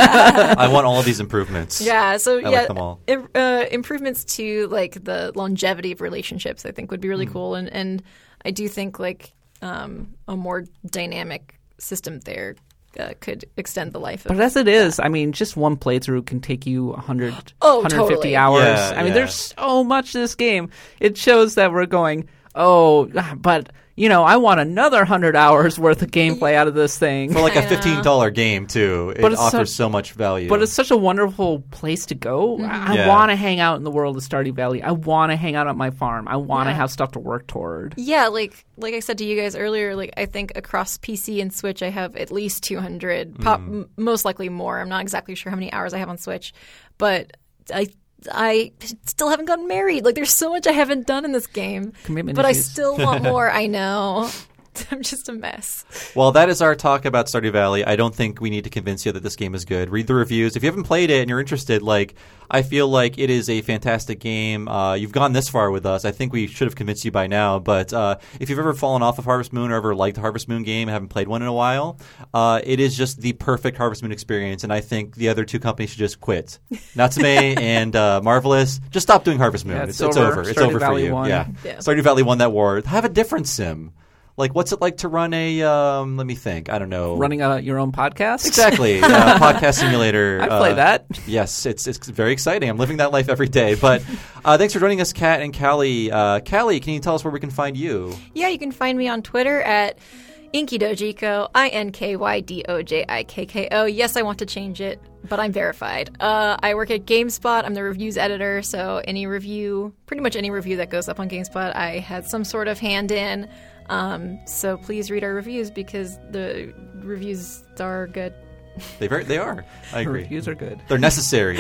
I want all of these improvements. Yeah, so I yeah, like them all. im- uh, improvements to like the longevity of relationships, I think, would be really Mm. cool, and and I do think like um, a more dynamic system there uh, could extend the life of. But as it is, I mean, just one playthrough can take you one hundred, Oh, one hundred fifty totally. hours. Yeah, I mean, yeah. there's so much to this game. It shows that we're going, oh, but, you know, I want another one hundred hours worth of gameplay out of this thing. For like I a know. fifteen dollars game, too. It But it's offers such- so much value. But it's such a wonderful place to go. I, I Yeah. want to hang out in the world of Stardew Valley. I want to hang out at my farm. I want to Yeah. have stuff to work toward. Yeah, like like I said to you guys earlier, like I think across P C and Switch, I have at least two hundred, pop, m- most likely more. I'm not exactly sure how many hours I have on Switch, but I I still haven't gotten married. Like, there's so much I haven't done in this game, Commitment but I issues. still want more. I know. I'm just a mess. Well, that is our talk about Stardew Valley. I don't think we need to convince you that this game is good. Read the reviews. If you haven't played it and you're interested, like, I feel like it is a fantastic game. Uh, you've gone this far with us. I think we should have convinced you by now. But uh, if you've ever fallen off of Harvest Moon or ever liked the Harvest Moon game and haven't played one in a while, uh, it is just the perfect Harvest Moon experience. And I think the other two companies should just quit. Natsume and uh, Marvelous, just stop doing Harvest Moon. Yeah, it's, it's it's over. over. It's Stardew over for Valley you. won. Yeah. Yeah. Stardew Valley won that war. Have a different sim. Like, what's it like to run a, um, let me think, I don't know. Running a, your own podcast? Exactly. uh, podcast simulator. I'd play uh, that. Yes, it's it's very exciting. I'm living that life every day. But uh, thanks for joining us, Kat and Callie. Uh, Callie, can you tell us where we can find you? Yeah, you can find me on Twitter at Inkydojiko, I N K Y D O J I K K O. Yes, I want to change it, but I'm verified. Uh, I work at GameSpot. I'm the reviews editor, so any review, pretty much any review that goes up on GameSpot, I had some sort of hand in. Um, so please read our reviews because the reviews are good. They very, they are. I agree. Reviews are good. They're necessary.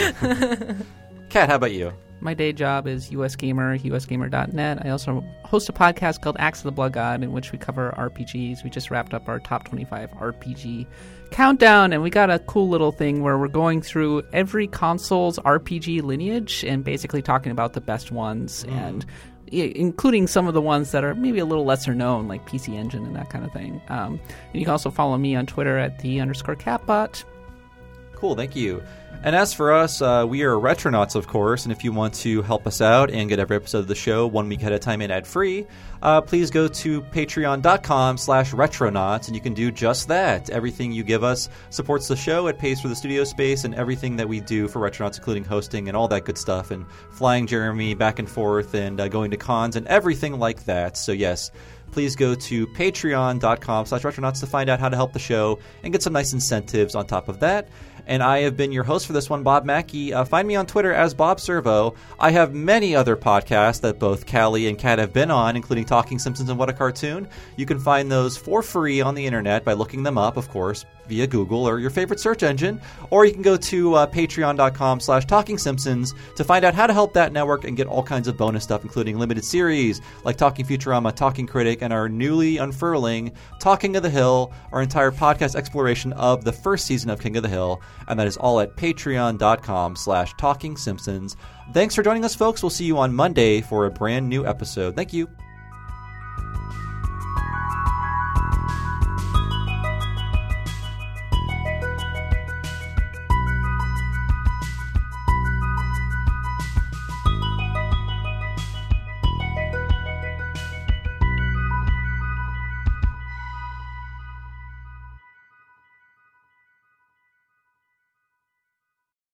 Kat, how about you? My day job is U S Gamer, U S gamer dot net. I also host a podcast called Axe of the Blood God, in which we cover R P Gs. We just wrapped up our top twenty-five R P G countdown, and we got a cool little thing where we're going through every console's R P G lineage and basically talking about the best ones, Mm. and i- including some of the ones that are maybe a little lesser known, like P C Engine and that kind of thing. Um, and you can also follow me on Twitter at the underscore catbot. Cool, thank you. And as for us, uh, we are Retronauts, of course, and if you want to help us out and get every episode of the show one week ahead of time and ad-free, uh, please go to patreon.com slash retronauts, and you can do just that. Everything you give us supports the show. It pays for the studio space and everything that we do for Retronauts, including hosting and all that good stuff, and flying Jeremy back and forth and uh, going to cons and everything like that. So yes, please go to patreon.com slash retronauts to find out how to help the show and get some nice incentives on top of that. And I have been your host for this one, Bob Mackey. Uh, find me on Twitter as Bob Servo. I have many other podcasts that both Callie and Kat have been on, including Talking Simpsons and What a Cartoon. You can find those for free on the internet by looking them up, of course, via Google or your favorite search engine. Or you can go to uh, patreon.com slash Talking Simpsons to find out how to help that network and get all kinds of bonus stuff, including limited series like Talking Futurama, Talking Critic, and our newly unfurling Talking of the Hill, our entire podcast exploration of the first season of King of the Hill. And that is all at patreon.com slash Talking Simpsons. Thanks for joining us, folks. We'll see you on Monday for a brand new episode. Thank you.